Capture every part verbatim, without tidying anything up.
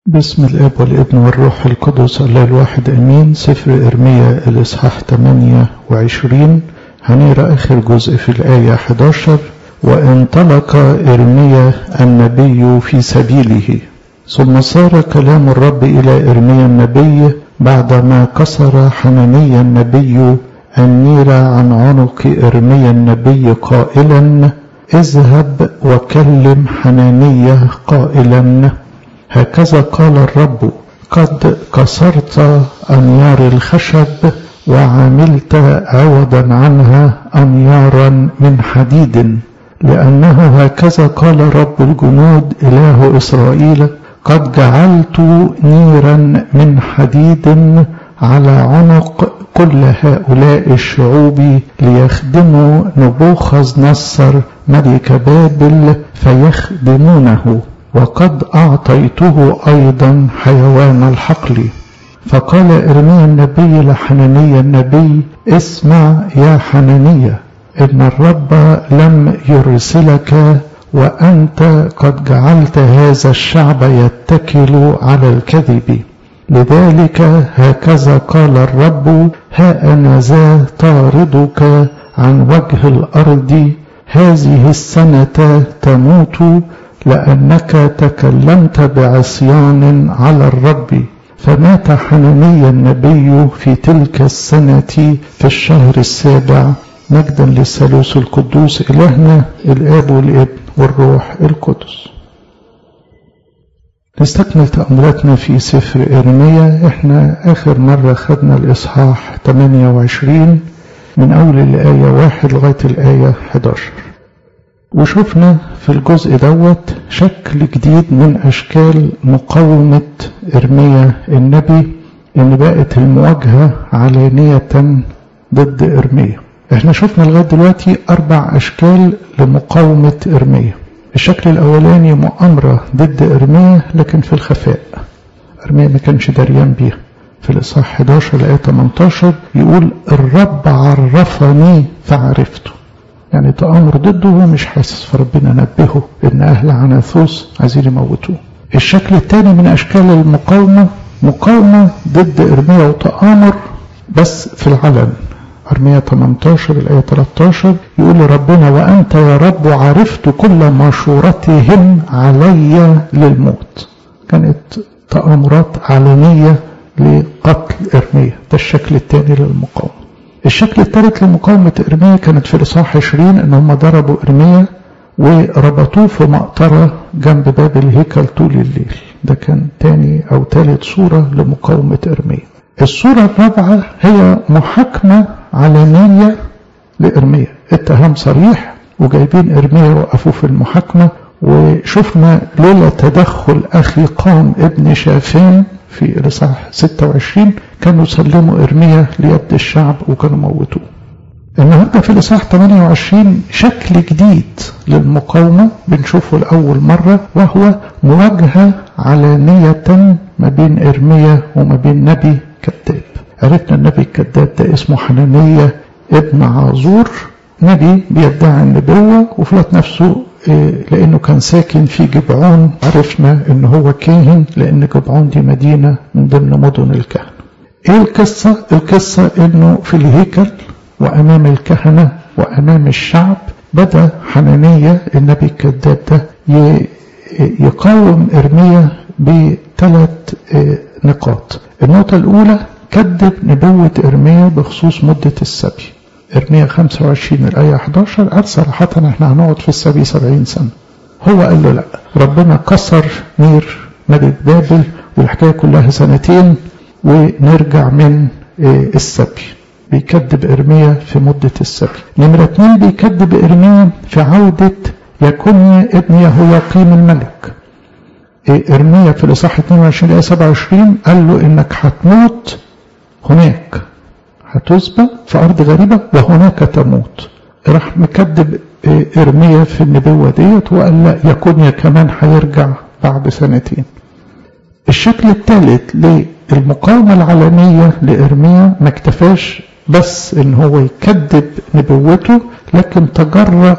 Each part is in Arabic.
بسم الاب والابن والروح القدس الله الواحد امين. سفر ارميا الاصحاح ثمانية وعشرين هنقرا اخر جزء في الايه احد عشر. وانطلق ارميا النبي في سبيله، ثم صار كلام الرب الى ارميا النبي بعدما كسر حنانيا النبي النير عن عنق ارميا النبي قائلا: اذهب وكلم حنانية قائلا: هكذا قال الرب، قد كسرت أنيار الخشب وعملت عوضا عنها أنيارا من حديد، لأنه هكذا قال رب الجنود إله إسرائيل: قد جعلت نيرا من حديد على عنق كل هؤلاء الشعوب ليخدموا نبوخذ نصر ملك بابل فيخدمونه، وقد أعطيته أيضا حيوان الحقل. فقال إرميا النبي لحنانيا النبي: اسمع يا حنانية، إن الرب لم يرسلك، وأنت قد جعلت هذا الشعب يتكل على الكذب. لذلك هكذا قال الرب: ها أنا ذا طاردك عن وجه الأرض، هذه السنة تموت، لأنك تكلمت بعصيان على الرب. فمات حنانيا النبي في تلك السنة في الشهر السابع. مجدا للثالوث القدوس إلهنا الآب والابن والروح القدس. نستكمل تأملاتنا في سفر إرميا. احنا آخر مرة خدنا الإصحاح ثمانية وعشرين من أول الآية واحد لغاية الآية احد عشر، وشوفنا في الجزء دوت شكل جديد من أشكال مقاومة إرميا النبي، إن بقت المواجهة علانية ضد إرميا. احنا شفنا لغاية دلوقتي أربع أشكال لمقاومة إرميا. الشكل الأولاني مؤامرة ضد إرميا لكن في الخفاء، إرميا ما كانش دريان بيها. في الإصحاح احد عشر الآية ثمانية عشر يقول: الرب عرفني فعرفته، يعني تأمر ضده هو مش حاسس، فربنا نبهه ان اهل عناثوس عايزين يموتوه. الشكل الثاني من اشكال المقاومة مقاومة ضد ارميا وتآمر بس في العلن. ارميا ثمانية عشر الآية ثلاثة عشر يقول ربنا: وأنت يا رب عرفت كل مشورتهم علي للموت. كانت تآمرات علنية لقتل ارميا. ده الشكل الثاني للمقاومة. الشكل الثالث لمقاومة إرميا كانت في الإصحاح عشرين، إن هم ضربوا إرميا وربطوه في مقطرة جنب باب الهيكل طول الليل. ده كان تاني أو ثالث صورة لمقاومة إرميا. الصورة الرابعة هي محاكمة علنية لإرميا، اتهام صريح وجايبين إرميا وقفوه في المحاكمة. وشفنا لولا تدخل أخي قام ابن شافان في الإصحاح ستة وعشرين كانوا سلموا إرميا ليد الشعب وكانوا موتوه. النهارده في الإصحاح ثمانية وعشرين شكل جديد للمقاومة بنشوفه لأول مرة، وهو مواجهة علانية ما بين إرميا وما بين نبي كذاب. عرفنا النبي الكذاب ده اسمه حنانية ابن عازور، نبي بيدعي النبوة وفي الوقت نفسه لأنه كان ساكن في جبعون عرفنا إن هو كاهن، لأن جبعون دي مدينة من ضمن مدن الكهنة. إيه القصة؟ القصة إنه في الهيكل وأمام الكهنة وأمام الشعب بدأ حنانية النبي الكذاب ده يقاوم إرميا بثلاث نقاط. النقطة الأولى: كذب نبوة إرميا بخصوص مدة السبي. إرميا خمسة وعشرين الآية احد عشر قال صراحة احنا هنقعد في السبي سبعين سنة. هو قال له لا، ربنا كسر نير ملك بابل والحكاية كلها سنتين ونرجع من السبي. بيكذب إرميا في مدة السبي. نمرة اتنين بيكذب إرميا في عودة يكونيا ابن يهوياقيم الملك. إرميا في الإصحاح اثنين وعشرين الآية سبعة وعشرين قال له إنك هتموت هناك، هتسبى في أرض غريبة وهناك تموت. راح مكذب إرميا في النبوة ديت وقال لا، يكونيا كمان هيرجع بعد سنتين. الشكل الثالث للمقاومة العلنية لإرميا ما اكتفاش بس إن هو يكذب نبوته، لكن تجرأ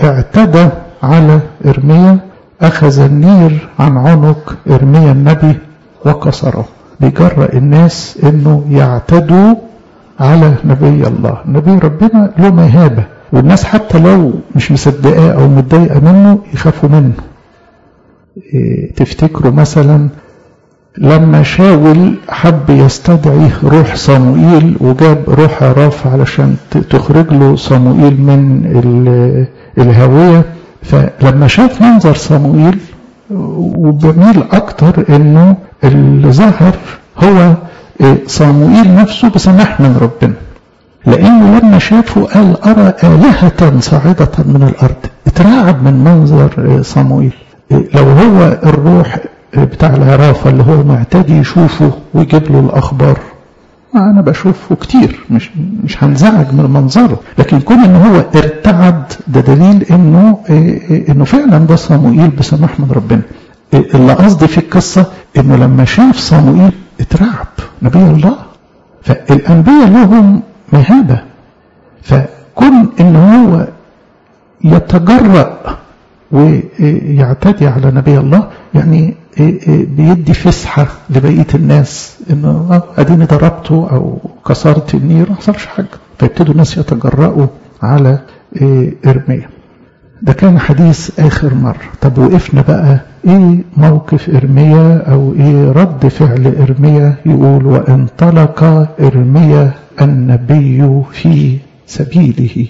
واعتدى على إرميا أخذ النير عن عنق إرميا النبي وكسره. بيجرأ الناس انه يعتدوا على نبي الله. نبي ربنا له مهابة، والناس حتى لو مش مصدقاه او متضايقه منه يخافوا منه. إيه تفتكروا مثلا لما شاول حب يستدعي روح صموئيل وجاب روح عراف علشان تخرج له صموئيل من الهاوية، فلما شاف منظر صموئيل وبميل اكتر انه اللي ظهر هو صموئيل نفسه بسماح من ربنا، لانه لما شافه قال ارى آلهة صاعدة من الارض. اترعب من منظر صموئيل. لو هو الروح بتاع العرافة اللي هو معتاد يشوفه ويجيب له الاخبار، انا بشوفه كتير، مش مش هنزعج من منظره، لكن كون ان هو ارتعد ده دليل انه انه فعلا ده صموئيل بسماح من ربنا. اللي قصدي في القصة انه لما شاف صموئيل اترعب نبي الله. فالانبياء لهم مهابة، فكون ان هو يتجرأ ويعتدي على نبي الله يعني بيدي فسحة لبقية الناس انه اديني ضربته او كسرت النير ما حصلش حاجة، فيبتدوا الناس يتجرأوا على إرميا. ده كان حديث آخر مرة. طب وقفنا بقى ايه موقف إرميا او ايه رد فعل إرميا؟ يقول وانطلق إرميا النبي في سبيله.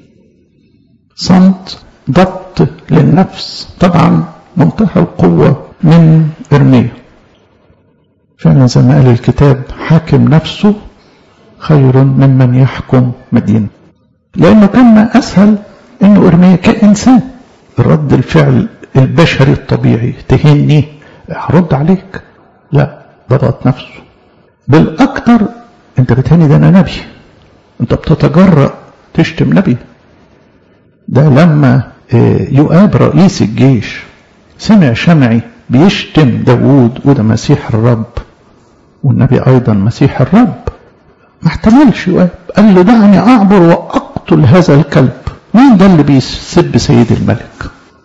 صمت، ضبط للنفس، طبعا منتهى القوة من إرميا. فعلا زي ما قال الكتاب حاكم نفسه خير ممن يحكم مدينة، لأنه كان أسهل إنه إرميا كإنسان رد الفعل البشري الطبيعي، تهني هرد عليك، لا، ضبط نفسه. بالأكثر أنت بتهني ده أنا نبي، أنت بتتجرأ تشتم نبي. ده لما يؤاب رئيس الجيش سمع شمعي بيشتم داود وده مسيح الرب والنبي أيضا مسيح الرب، ما احتملش يؤاب، قال له دعني أعبر وأقتل هذا الكلب. مين ده اللي بيسب سيد الملك؟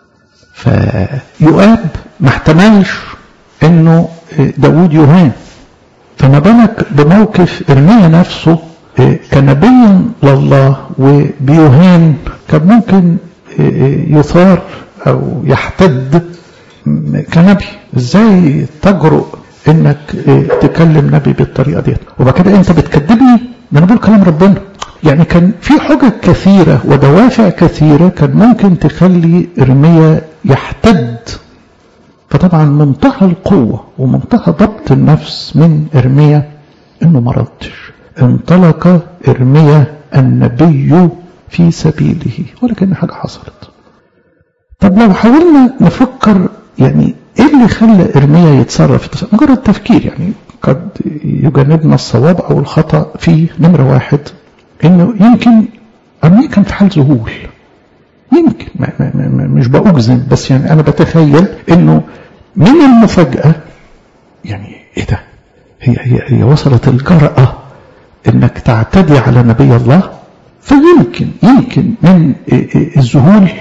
فيؤاب ما احتملش انه داود يهان. فما بالك بموقف إرميا نفسه كنبي لله وبيهان، كان ممكن يثار او يحتد كنبي. ازاي تجرؤ انك تكلم نبي بالطريقه دي؟ وبعد كده انت بتكذبني؟ ده انا بقول كلام ربنا. يعني كان في حجج كثيره ودوافع كثيره كان ممكن تخلي إرميا يحتد. فطبعا منتهى القوه ومنتهى ضبط النفس من إرميا انه ما ردش. انطلق إرميا النبي في سبيله، ولكن حاجه حصلت. طب لو حاولنا نفكر يعني ايه اللي خلى إرميا يتصرف؟ مجرد تفكير يعني قد يجنبنا الصواب او الخطأ. في نمرة واحد انه يمكن إرميا كان في حال ذهول، يمكن ما ما ما مش بأجزم، بس يعني انا بتخيل انه من المفاجأة يعني ايه ده؟ هي هي هي وصلت الجرأة انك تعتدي على نبي الله. فيمكن يمكن من الذهول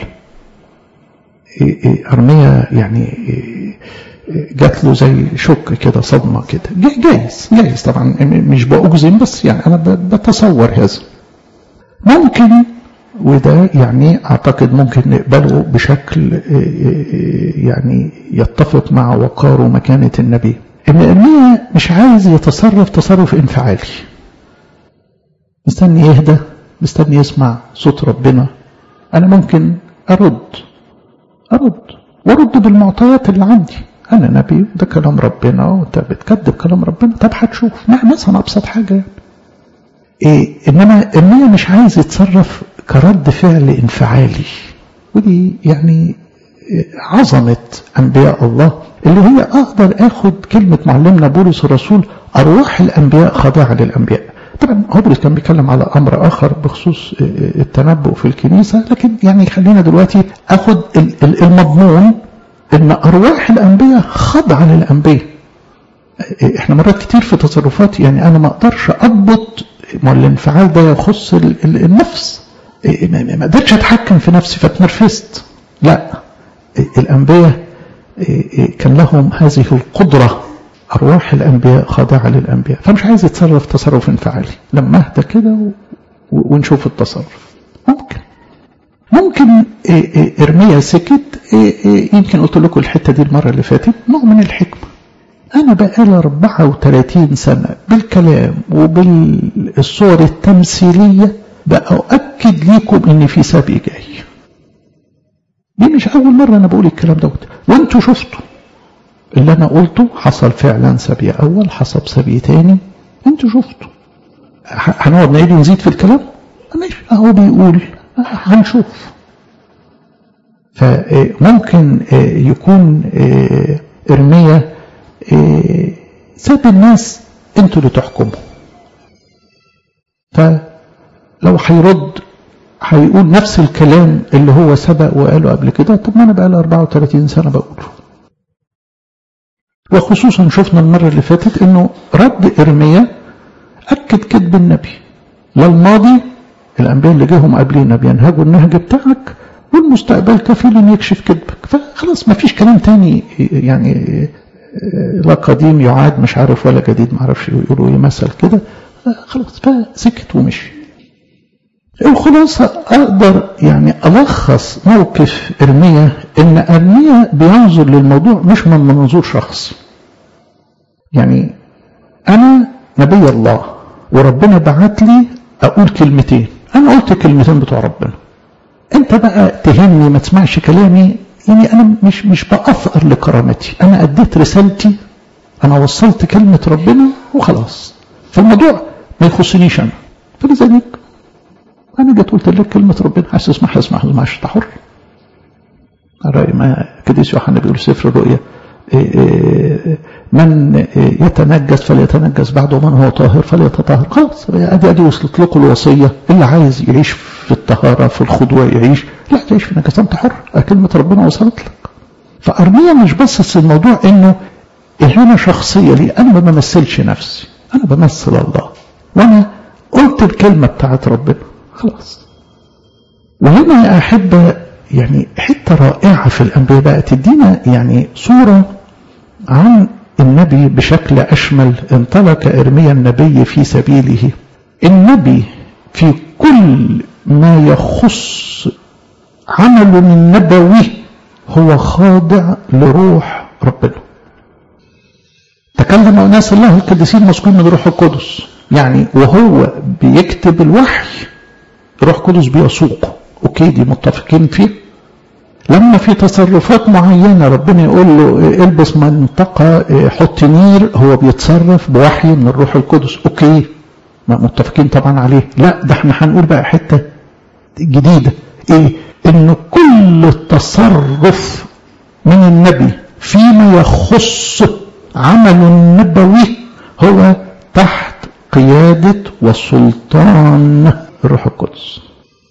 إرميا يعني جات له زي شك كده، صدمة كده، جايز جايز طبعا مش بأجزم، بس يعني أنا بتصور هذا ممكن. وده يعني أعتقد ممكن نقبله بشكل يعني يتفق مع وقار ومكانة النبي، إن إرميا مش عايز يتصرف تصرف انفعالي، مستني يهدى، مستني يسمع صوت ربنا. أنا ممكن أرد أرد وأرد بالمعطيات اللي عندي، أنا نبي ده كلام ربنا وأنت بتكذب كلام ربنا، طب هتشوف مثلا أبسط حاجة يعني. إيه إنما إرميا مش عايز يتصرف كرد فعل انفعالي. ودي يعني عظمة أنبياء الله، اللي هي أقدر أخد كلمة معلمنا بولس الرسول أرواح الأنبياء خاضعة للأنبياء. طبعا بولس كان بيتكلم على أمر آخر بخصوص التنبؤ في الكنيسة، لكن يعني خلينا دلوقتي أخد المضمون إن أرواح الأنبياء خاضعة للأنبياء. إحنا مرات كتير في تصرفات يعني أنا ما أقدرش أضبط، ما الانفعال ده يخص النفس، ما قدرتش أتحكم في نفسي فتنرفزت. لا، الأنبياء كان لهم هذه القدرة أرواح الأنبياء خاضعة للأنبياء، فمش عايز يتصرف تصرف انفعالي، لما اهدى كده ونشوف التصرف. ممكن ممكن إرميا سكت، يمكن قلت لكم الحتة دي المرة اللي فاتت، نوع من الحكمة. أنا بقالي أربعة وثلاثين سنة بالكلام وبالصور التمثيلية بأؤكد لكم إن في سبي جاي. دي مش أول مرة أنا بقول الكلام دوت، وأنتوا شفتوا اللي أنا قلته حصل فعلا. سبي أول حصل سبي تاني، أنتوا شفتوا. هنقعد نعيد ونزيد في الكلام؟ ماشي، أهو بيقول هنشوف. فممكن يكون إرميا ساب الناس انتوا اللي تحكموا، فلو هيرد هيقول نفس الكلام اللي هو سبق وقاله قبل كده. طب ما انا بقى لي أربعة وثلاثين سنة بقوله. وخصوصا شفنا المرة اللي فاتت انه رد إرميا اكد كذب النبي. لا الماضي الانبياء اللي جاهم قبلينا بينهجوا النهج بتاعك، والمستقبل كفيل ان يكشف كذبك. فخلاص ما فيش كلام تاني، يعني لا قديم يعاد مش عارف ولا جديد ما عارفش يقولوا ايه مثل كده. خلاص فسكت ومشي. الخلاصة اقدر يعني الخص موقف إرميا ان إرميا بينظر للموضوع مش من منظور شخص. يعني انا نبي الله وربنا بعت لي اقول كلمتين، انا قلت كلمتين بتوع ربنا، انت بقى تهمني ما تسمعش كلامي. يعني انا مش مش بأفقر لكرامتي، انا اديت رسالتي، انا وصلت كلمة ربنا وخلاص. فالموضوع ما يخصنيش انا. فلذلك انا جيت قلت لك كلمة ربنا، عايز تسمح اسمح، ما تسمعش تحر. الرأي ما قديس يوحنا بيقول سفر الرؤيا من يتنجس فليتنجس بعد، ومن هو طاهر فليتطهر. خلاص ادي ادي وصلت لكم الوصيه. اللي عايز يعيش في الطهاره في الخضوع يعيش، لا تعيش في نجاسه انت حر، كلمه ربنا وصلت لك. فأرميا مش بس الموضوع انه اهانه شخصيه لي، انا ما بمثلش نفسي، انا بمثل الله، وانا قلت الكلمه بتاعت ربنا خلاص. وهنا يا احبه يعني حته رائعه في الانبياء بقى تدينا يعني صوره عن النبي بشكل أشمل. انطلق إرميا النبي في سبيله. النبي في كل ما يخص عمل النبوي هو خاضع لروح ربنا. تكلم أناس الله القديسين مسكون من روح القدس، يعني وهو بيكتب الوحي روح القدس بيسوقه. اوكي دي متفقين فيه. لما في تصرفات معينة ربنا يقول له البس منطقة حط نير، هو بيتصرف بوحي من الروح القدس. اوكي ما متفقين طبعا عليه. لا ده احنا هنقول بقى حتة جديدة، ايه؟ ان كل التصرف من النبي فيما يخص عمل النبوي هو تحت قيادة وسلطان الروح القدس.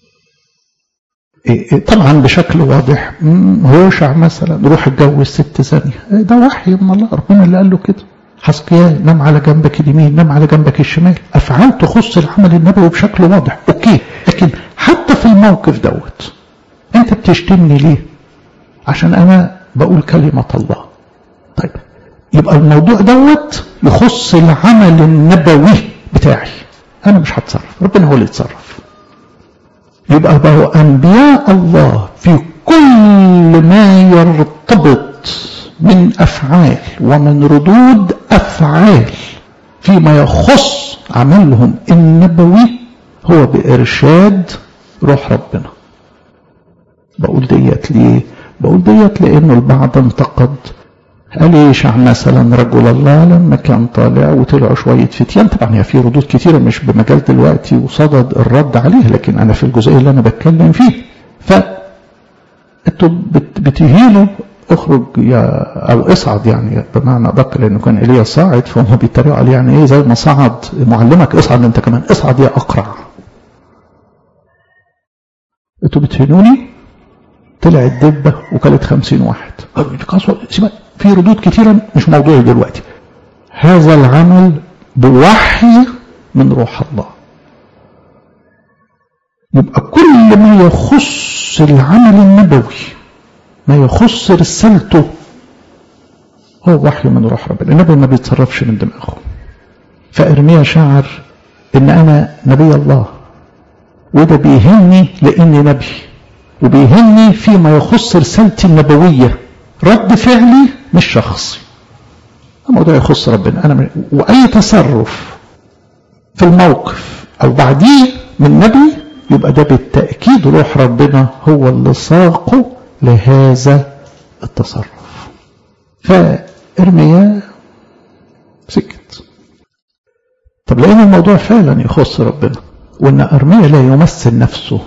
طبعا بشكل واضح هوشع مثلا روح اتجوز ست ثانية، ده وحي من الله، ربنا اللي قال له كده. حسقيال نام على جنبك اليمين نام على جنبك الشمال. افعال تخص العمل النبوي بشكل واضح. اوكي لكن حتى في الموقف دوت انت بتشتمني ليه؟ عشان انا بقول كلمة الله. طيب يبقى الموضوع دوت يخص العمل النبوي بتاعي، انا مش هتصرف، ربنا هو اللي يتصرف. يبقى بقى أنبياء الله في كل ما يرتبط من أفعال ومن ردود أفعال فيما يخص عملهم النبوي هو بإرشاد روح ربنا. بقول ديت ليه؟ بقول ديت لأنه البعض انتقد. قال يشع مثلا رجل الله لما كان طالع وطلعوا شوية فتيان. طبعا هي في ردود كتيرة مش بمجال دلوقتي وصدد الرد عليه، لكن أنا في الجزئية اللي أنا بتكلم فيه. فأنتوا بتهينوا اخرج يا أو اصعد، يعني بمعنى أدق لأنه كان إليه صاعد، فهم بيتريقوا عليه يعني إيه زي ما صعد معلمك اصعد أنت كمان، اصعد يا أقرع. أنتوا بتهينوني. طلع الدبة وكلت خمسين واحد. في ردود كتيرة مش موضوعي دلوقتي. هذا العمل بوحي من روح الله. يبقى كل ما يخص العمل النبوي ما يخص رسالته هو وحي من روح ربنا. النبي ما بيتصرفش من دماغه. فإرميا شعر إن أنا نبي الله، وده بيهمني لأني نبي، وبيهمني فيما يخص رسالتي النبوية، رد فعلي مش شخصي، الموضوع يخص ربنا أنا. وأي تصرف في الموقف أو بعديه من نبي يبقى ده بالتأكيد روح ربنا هو اللي ساقه لهذا التصرف. فإرميا سكت. طب لأن الموضوع فعلا يخص ربنا، وأن إرميا لا يمثل نفسه،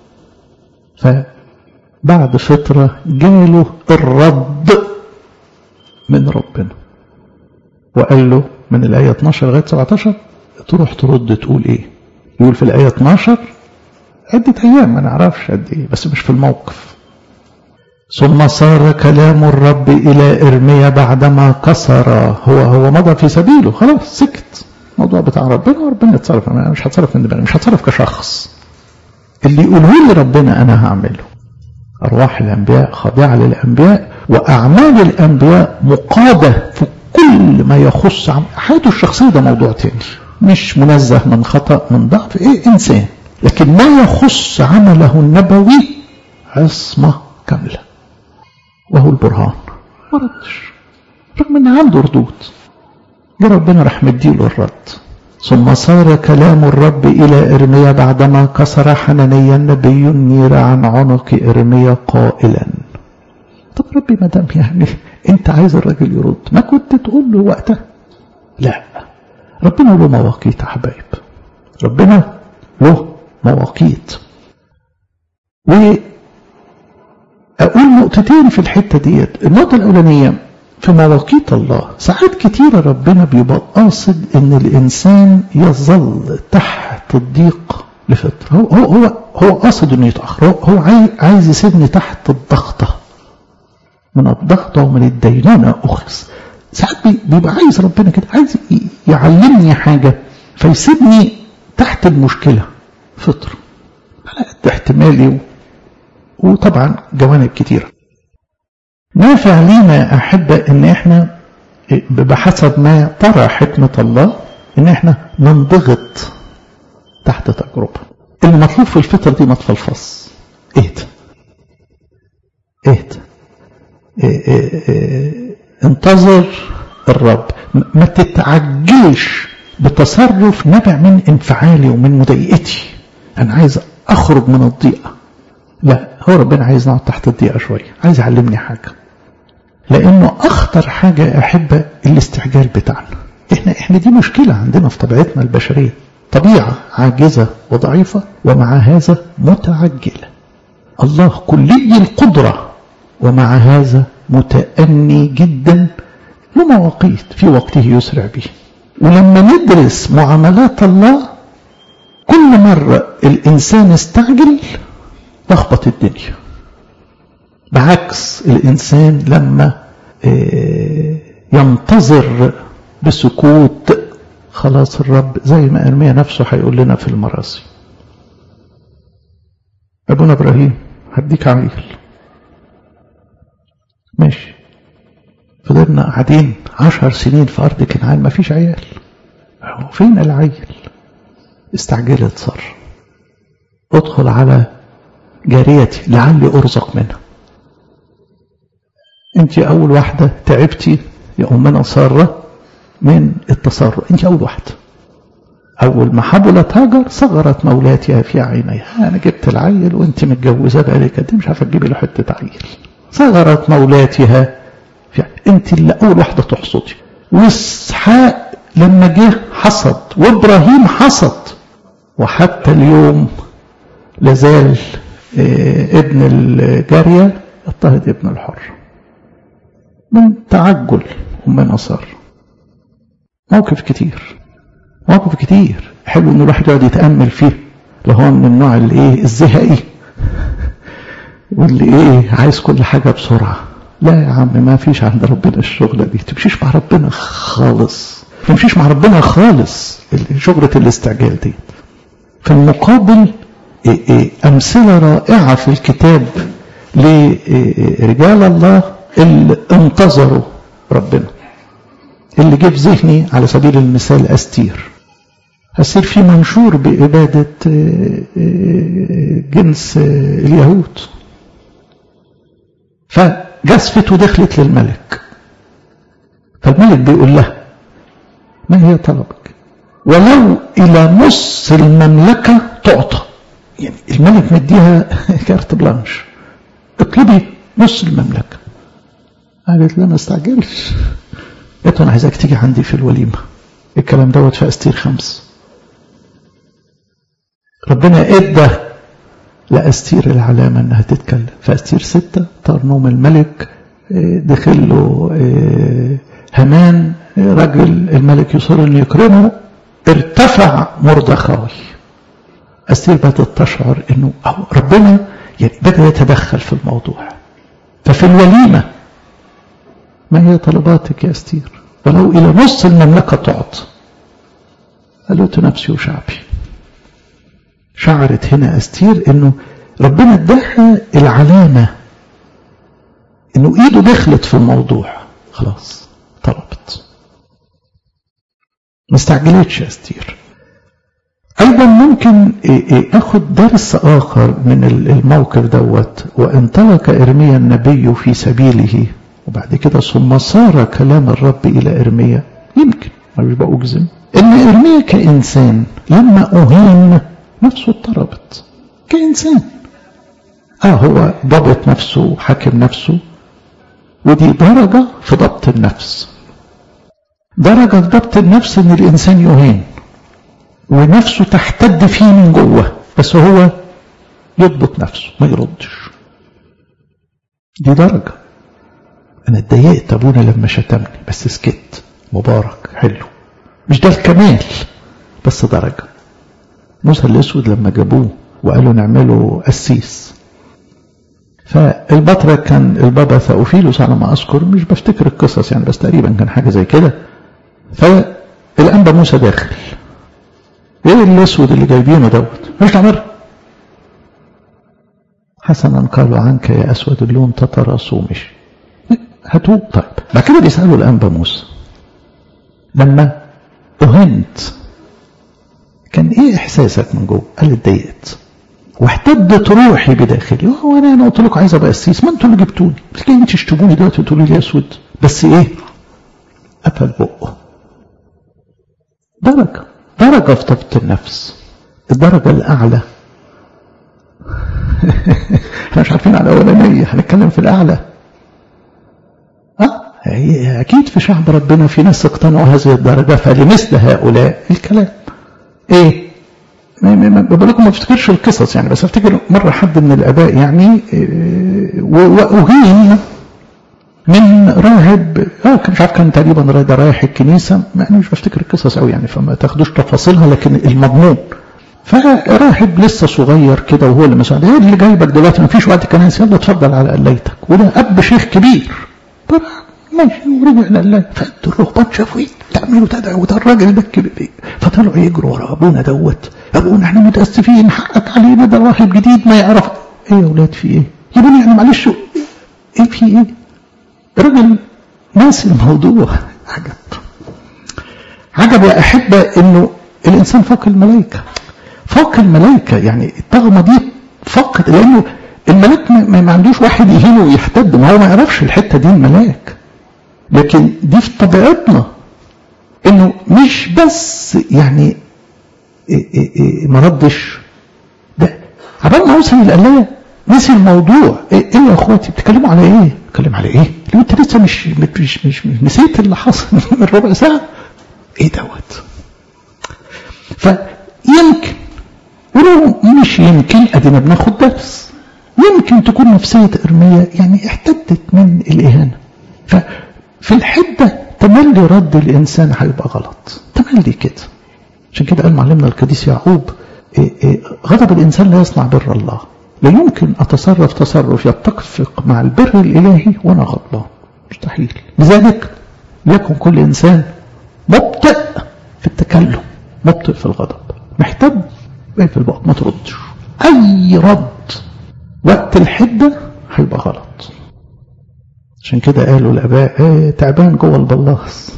فبعد فترة جاله الرد من ربنا وقال له من الآية اتناشر لغاية سبعة عشر تروح ترد تقول إيه؟ يقول في الآية اتناشر عدة أيام ما نعرفش قد إيه، بس مش في الموقف. ثم صار كلام الرب إلى إرميا بعدما كسر، هو هو مضى في سبيله، خلاص سكت. الموضوع بتاع ربنا وربنا يتصرف، أنا مش هتصرف من دماغي، مش هتصرف كشخص. اللي يقوله لي ربنا أنا هعمله. أرواح الأنبياء خاضعة للأنبياء، وأعمال الأنبياء مقادة في كل ما يخص حياته الشخصية. ده موضوع تاني، مش منزه من خطأ من ضعف، إيه إنسان، لكن ما يخص عمله النبوي عصمة كاملة. وهو البرهان ما ردش رغم ان عنده ردود، جه ربنا راح مديله الرد. ثم صار كلام الرب الى ارميا بعدما كسر حنانيا النبي النير عن عنق ارميا قائلا. طب ربي ما دام يعني انت عايز الراجل يرد، ما كنت تقول له وقتها؟ لا، ربنا له مواقيت يا حبايب، ربنا له مواقيت. واقول نقطتين في الحته ديت. النقطه الاولانيه في مواقيت الله، ساعات كتيره ربنا بيبقى قاصد ان الانسان يظل تحت الضيق لفتره، هو هو هو, هو قاصد انه يتاخر، هو, هو عايز يسيبني تحت الضغطه، من الضغطه ومن الدينونه اخذ. ساعات بيبقى عايز ربنا كده، عايز يعلمني حاجه فيسيبني تحت المشكله فتره على قد احتمالي، وطبعا جوانب كتيرة. نافع لينا أحب ان احنا بحسب ما ترى حكمة الله ان احنا ننضغط تحت تجربة. المطلوب في الفترة دي ما تفلفص، اهدى اهدى اه اه اه انتظر الرب، ما تتعجلش بتصرف نابع من انفعالي ومن مضايقتي، انا عايز اخرج من الضيقة. لا، هو ربنا عايز نقعد تحت الضيقة شوية، عايز يعلمني حاجة. لأنه أخطر حاجة أحب الاستعجال بتاعنا. إحنا إحنا دي مشكلة عندنا في طبيعتنا البشرية، طبيعة عاجزة وضعيفة ومع هذا متعجلة. الله كلي القدرة ومع هذا متأني جدا، له مواقيت في وقته يسرع به. ولما ندرس معاملات الله، كل مرة الإنسان استعجل لخبط الدنيا، بعكس الإنسان لما ينتظر بسكوت خلاص الرب، زي ما إرميا نفسه هيقول لنا في المراسي. أبونا إبراهيم هديك عيل، ماشي، فضلنا قاعدين عشر سنين في أرض كنعان ما فيش عيال، فين العيل؟ استعجلت صار، ادخل على جاريتي لعلي أرزق منها. انت أول واحدة تعبتي يا أمنا سارة من التصرف، انت أول واحدة. أول ما حبلت هاجر صغرت مولاتها في عينيها، أنا جبت العيل وانت متجوزة بقالك قد ايه، مش عارفة تجيبي له حتة عيل. صغرت مولاتها في عينيها. انت اللي أول واحدة تحصدي. وإسحاق لما جه حصد، وإبراهيم حصد، وحتى اليوم لازال ابن الجارية اضطهد ابن الحر من تعجل أمنا صار. موقف كتير موقف كتير حلو ان الواحد يقعد يتأمل فيه، لو هو من النوع اللي ايه الزهقي واللي ايه عايز كل حاجة بسرعة. لا يا عم، ما فيش عند ربنا الشغلة دي، تمشيش مع ربنا خالص، تمشيش مع ربنا خالص شغلة الاستعجال دي. في المقابل إيه إيه أمثلة رائعة في الكتاب لرجال الله اللي انتظروا ربنا. اللي جه في ذهني على سبيل المثال أستير. أستير في منشور بإبادة جنس اليهود، فجسفت ودخلت للملك، فالملك بيقول لها ما هي طلبك؟ ولو إلى نص المملكة تعطى. يعني الملك مديها كارت بلانش، اطلبي نص المملكة. قالت لا ما استعجلش، قلت أنا عايزاك تيجي عندي في الوليمة. الكلام دوت في أستير خمس. ربنا ادى لأستير العلامة انها تتكلم. في أستير ستة ترنوم الملك دخل له هامان رجل الملك يصر انه يكرمه، ارتفع مردخاي. أستير بدأت تشعر انه ربنا يعني بدأ يتدخل في الموضوع. ففي الوليمة ما هي طلباتك يا أستير؟ ولو إلى نص المملكة تعطى. قالت نفسي وشعبي. شعرت هنا أستير انه ربنا اداها العلامة انه ايده دخلت في الموضوع، خلاص طلبت، ما استعجلتش أستير. ايضا ممكن اخد درس اخر من الموقف دوت. وانطلق إرميا النبي في سبيله، وبعد كده ثم صار كلام الرب الى إرميا. يمكن مش بأجزم ان إرميا كإنسان لما أهين نفسه اضطربت كإنسان. اه هو ضبط نفسه، حاكم نفسه، ودي درجة في ضبط النفس. درجة في ضبط النفس ان الانسان يهين ونفسه تحتد فيه من جوه، بس هو يضبط نفسه ما يردش. دي درجة. انا اتضايقت ابونا لما شتمني بس سكت، مبارك حلو. مش ده الكمال بس درجة. موسى الاسود لما جابوه وقالوا نعمله قسيس، فالبطرك كان البابا ثأوفيلوس على ما اذكر، مش بفتكر القصص يعني بس تقريبا كان حاجه زي كده. فالانبا موسى داخل، ايه الاسود اللي جايبينه دوت؟ مش تعمل حسنا قالوا عنك يا اسود اللون تتراسو، مش هاتوه. طيب بعد كده بيسالوا الانبا موسى لما اهنت كان ايه احساسك من جوه؟ قال اتضايقت واحتدت روحي بداخلي. هو انا انا قلت لكم عايز ابقى قسيس؟ ما انتوا اللي جبتوني، مش جايين تشتموني دلوقتي وتقولوا لي اسود. بس ايه؟ قفل بقه. درجه درجه في ضبط النفس. الدرجه الاعلى احنا مش عارفين على الاولانيه، هنتكلم في الاعلى. اه اكيد في شعب ربنا في ناس اقتنعوا هذه الدرجه، فلمثل هؤلاء الكلام ايه؟ بقول لكم ما افتكرش القصص يعني، بس افتكر مره حد من الاباء يعني واهين من راهب، اه كان مش عارف كان تقريبا ده رايح الكنيسه، يعني مش بفتكر القصص قوي يعني فما تاخدوش تفاصيلها، لكن المضمون فراهب لسه صغير كده وهو اللي مساعد، ايه اللي جايبك دلوقتي؟ ما فيش وقت كنايس، يلا اتفضل على قليتك. وده اب شيخ كبير طبعا ماشي، ورجع لله. فانتوا الرهبان شافوا ايه تعملوا تدعوا ده الراجل ده الكبير، فطلعوا يجروا ورا ابونا دوت. ابونا احنا متاسفين، حقك علينا، ده راهب جديد ما يعرف. ايه يا اولاد في ايه؟ يا ابني يعني معلش ايه في ايه؟ الراجل ناسي الموضوع. عجب عجب يا احبه انه الانسان فوق الملائكه، فوق الملائكه. يعني الطغمه دي فقط، لانه الملاك ما عندوش واحد يهينه ويحتد، ما هو ما يعرفش الحته دي الملاك. لكن دي في طبيعتنا، انه مش بس يعني إيه إيه إيه ما ردش، ده عبال ما اوصل للقلايه نسي الموضوع. ايه, إيه يا اخواتي بتتكلموا على ايه؟ بتتكلم على ايه؟ لو انت لسه مش مش مش, مش نسيت اللي حصل من ربع ساعه. ايه دوت؟ فيمكن ولو مش يمكن ادينا بناخد درس، يمكن تكون نفسيه إرميا يعني احتدت من الاهانه. ففي الحده تملي رد الانسان هيبقى غلط، تملي كده. عشان كده قال معلمنا القديس يعقوب إيه إيه غضب الانسان لا يصنع بر الله. لا يمكن اتصرف تصرف يتفق مع البر الالهي وانا غضبان، مستحيل. لذلك يكن كل انسان مبطئ في التكلم، مبطئ في الغضب، محتد ايه في البقى ما تردش. اي رد وقت الحده هيبقى غلط. عشان كده قالوا الآباء ايه تعبان جوه البلاص.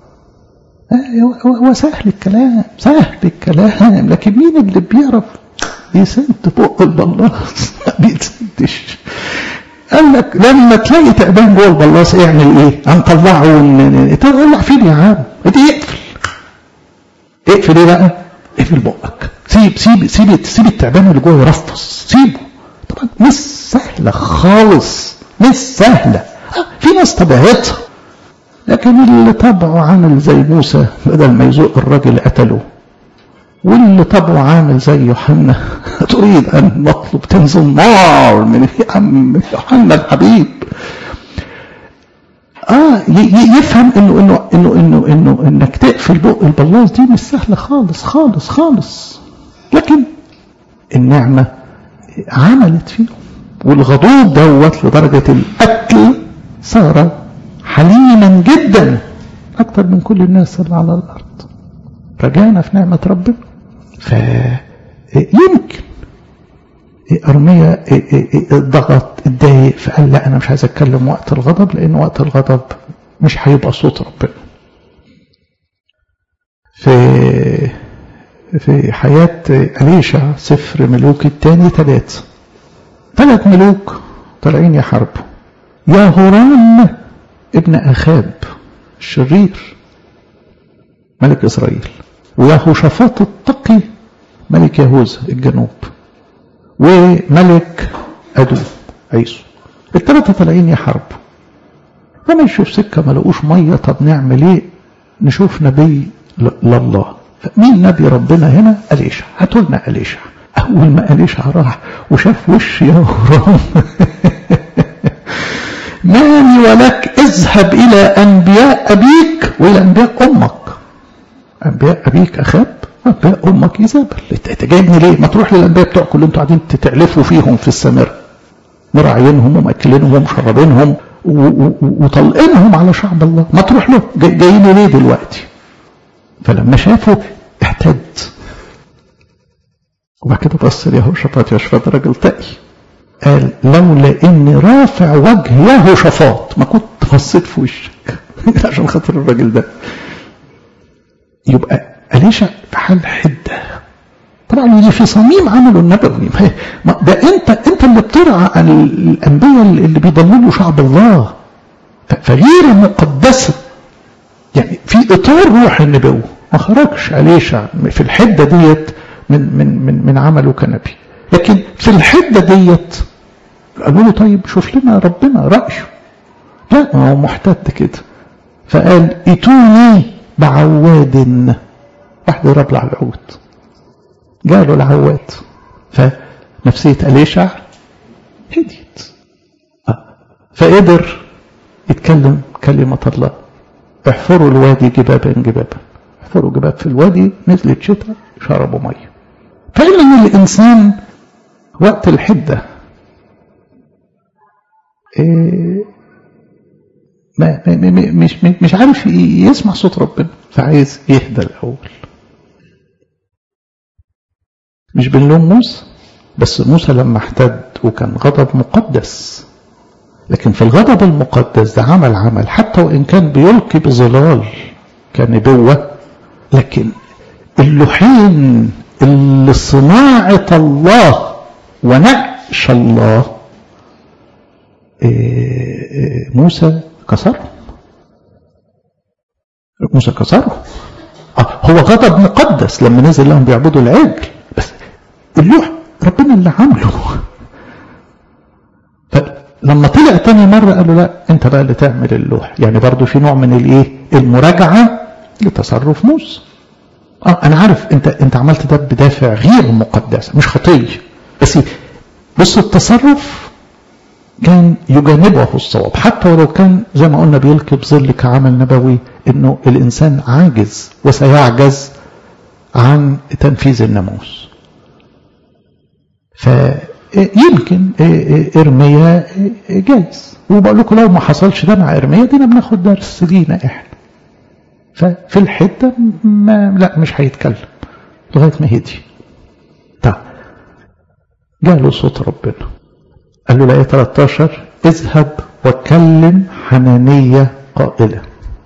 هو سهل الكلام سهل الكلام، لكن مين اللي بيعرف يسد بق البلاص؟ ما بيسدش. قال لك لما تلاقي تعبان جوه البلاص اعمل ايه؟ هنطلعه طلع فين يا عم؟ ادي اقفل اقفل ايه بقى؟ اقفل بقك، سيب سيب سيب سيب التعبان اللي جوه يرفص، سيبه. طبعا مش سهله خالص، مش سهله. في ناس طبيعتها، لكن اللي طبعه عامل زي موسى بدل ما يزق الراجل قتله، واللي طبعه عامل زي يوحنا تريد ان نطلب تنزل نار من عم يوحنا الحبيب. اه يفهم انه انه انه انه انه انك تقفل بق البلاص دي مش سهله خالص خالص خالص، لكن النعمه عملت فيهم. والغضوب دوت لدرجه القتل صار حليما جدا اكتر من كل الناس اللي على الارض. رجعنا في نعمه ربنا. فيمكن أرميا ضغط اتضايق فقال لا انا مش عايز اتكلم وقت الغضب، لان وقت الغضب مش هيبقى صوت ربنا. في في حياة أليشع سفر ملوك الثاني ثلاثة ثلاث ملوك طالعين يحاربوا. يهورام ابن أخاب الشرير ملك إسرائيل، ويهوشافاط التقي ملك يهوذا الجنوب، وملك أدوم عيسو. الثلاثة طالعين يحاربوا. لما يشوف سكة ما لقوش مية، طب نعمل ايه؟ نشوف نبي لله. مين نبي ربنا هنا؟ أليشع. هاتوا لنا أليشع. أول ما أليشع راح وشاف وش يهورام مالي ولك، اذهب إلى أنبياء أبيك وإلى أنبياء أمك. أنبياء أبيك أخاب، أنبياء أمك إيزابل. أنت جايبني ليه؟ ما تروح للأنبياء بتوعكم اللي أنتوا قاعدين تتعلفوا فيهم في السامرة، مراعينهم ومأكلينهم ومشربينهم وطلقينهم على شعب الله. ما تروح له، جايين ليه دلوقتي؟ فلما شافوا احتد. وبعد كده بص ليهوشافاط، يهوشافاط راجل تقي، قال لولا اني رافع وجه يهوشافاط ما كنت بصيت في وشك عشان خاطر الراجل ده. يبقى أليشع في حال حده. طبعا دي في صميم عمله النبوي. ده انت انت اللي بترعى عن الانبياء اللي بيضللوا شعب الله، فغير مقدسه يعني في اطار روح النبوه. ما خرجش أليشع في الحده ديت من من من من عمله كنبي، لكن في الحده ديت قالوا له طيب شوف لنا ربنا رأيه. لا هو محتد كده، فقال ائتوني بعواد. واحد يربلع العود، جاله العواد. فنفسية أليشع هديت، فقدر يتكلم كلمة الله. احفروا الوادي جبابا جبابا. احفروا جباب في الوادي، نزلت شتاء شربوا مية. فإن الإنسان وقت الحدة إيه ما مش مش عارف يسمع صوت ربنا، فعايز يهدى الأول. مش بنلوم موسى، بس موسى لما احتد وكان غضب مقدس، لكن في الغضب المقدس ده عمل عمل حتى وإن كان بيلقي بظلال كنبوة، لكن اللوحين اللي صناعة الله ونقش الله موسى كسرهم. موسى كسرهم. هو غضب مقدس لما نزل لهم بيعبدوا العجل، بس اللوح ربنا اللي عمله. فلما طلع تاني مرة قالوا لا انت بقى اللي تعمل اللوح. يعني برضو في نوع من الايه المراجعة لتصرف موسى. اه انا عارف انت انت عملت ده بدافع غير مقدس مش خطيه، بس بص التصرف كان يجانبه الصواب، حتى ولو كان زي ما قلنا بيلقي بظل كعمل نبوي انه الانسان عاجز وسيعجز عن تنفيذ الناموس. فيمكن ارميا جايز، وبقول لكم لو ما حصلش ده مع ارميا دينا بناخد درس لينا احنا. ففي الحته ما لا مش هيتكلم لغايه ما هدي. طب جاله صوت ربنا قال له الآية ثلاثة عشر اذهب وكلم حنانية قائلا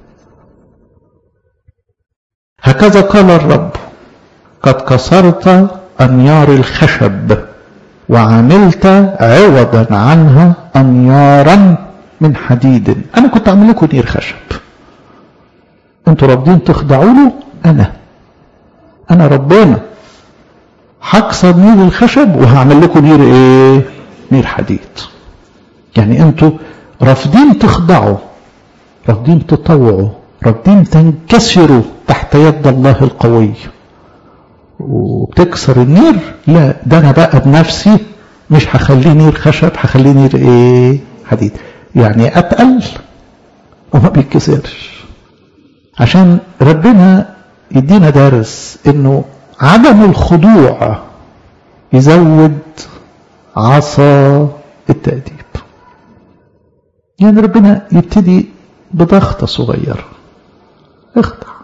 هكذا قال الرب قد كسرت أنيار الخشب وعملت عوضا عنها أنيارا من حديد. أنا كنت أعمل لكم نير خشب، أنتوا رافضين تخضعوا له. أنا أنا ربنا هكسر نير الخشب وهعمل لكم نير إيه؟ نير حديد. يعني أنتوا رافضين تخضعوا، رافضين تطوعوا، رافضين تنكسروا تحت يد الله القوي وبتكسر النير. لا، ده أنا بقى بنفسي مش هخليه نير خشب، هخليه نير إيه؟ حديد. يعني أتقل وما بيتكسرش، عشان ربنا يدينا درس إنه عدم الخضوع يزود عصا التأديب. يعني ربنا يبتدي بضغطة صغيرة، اخضع.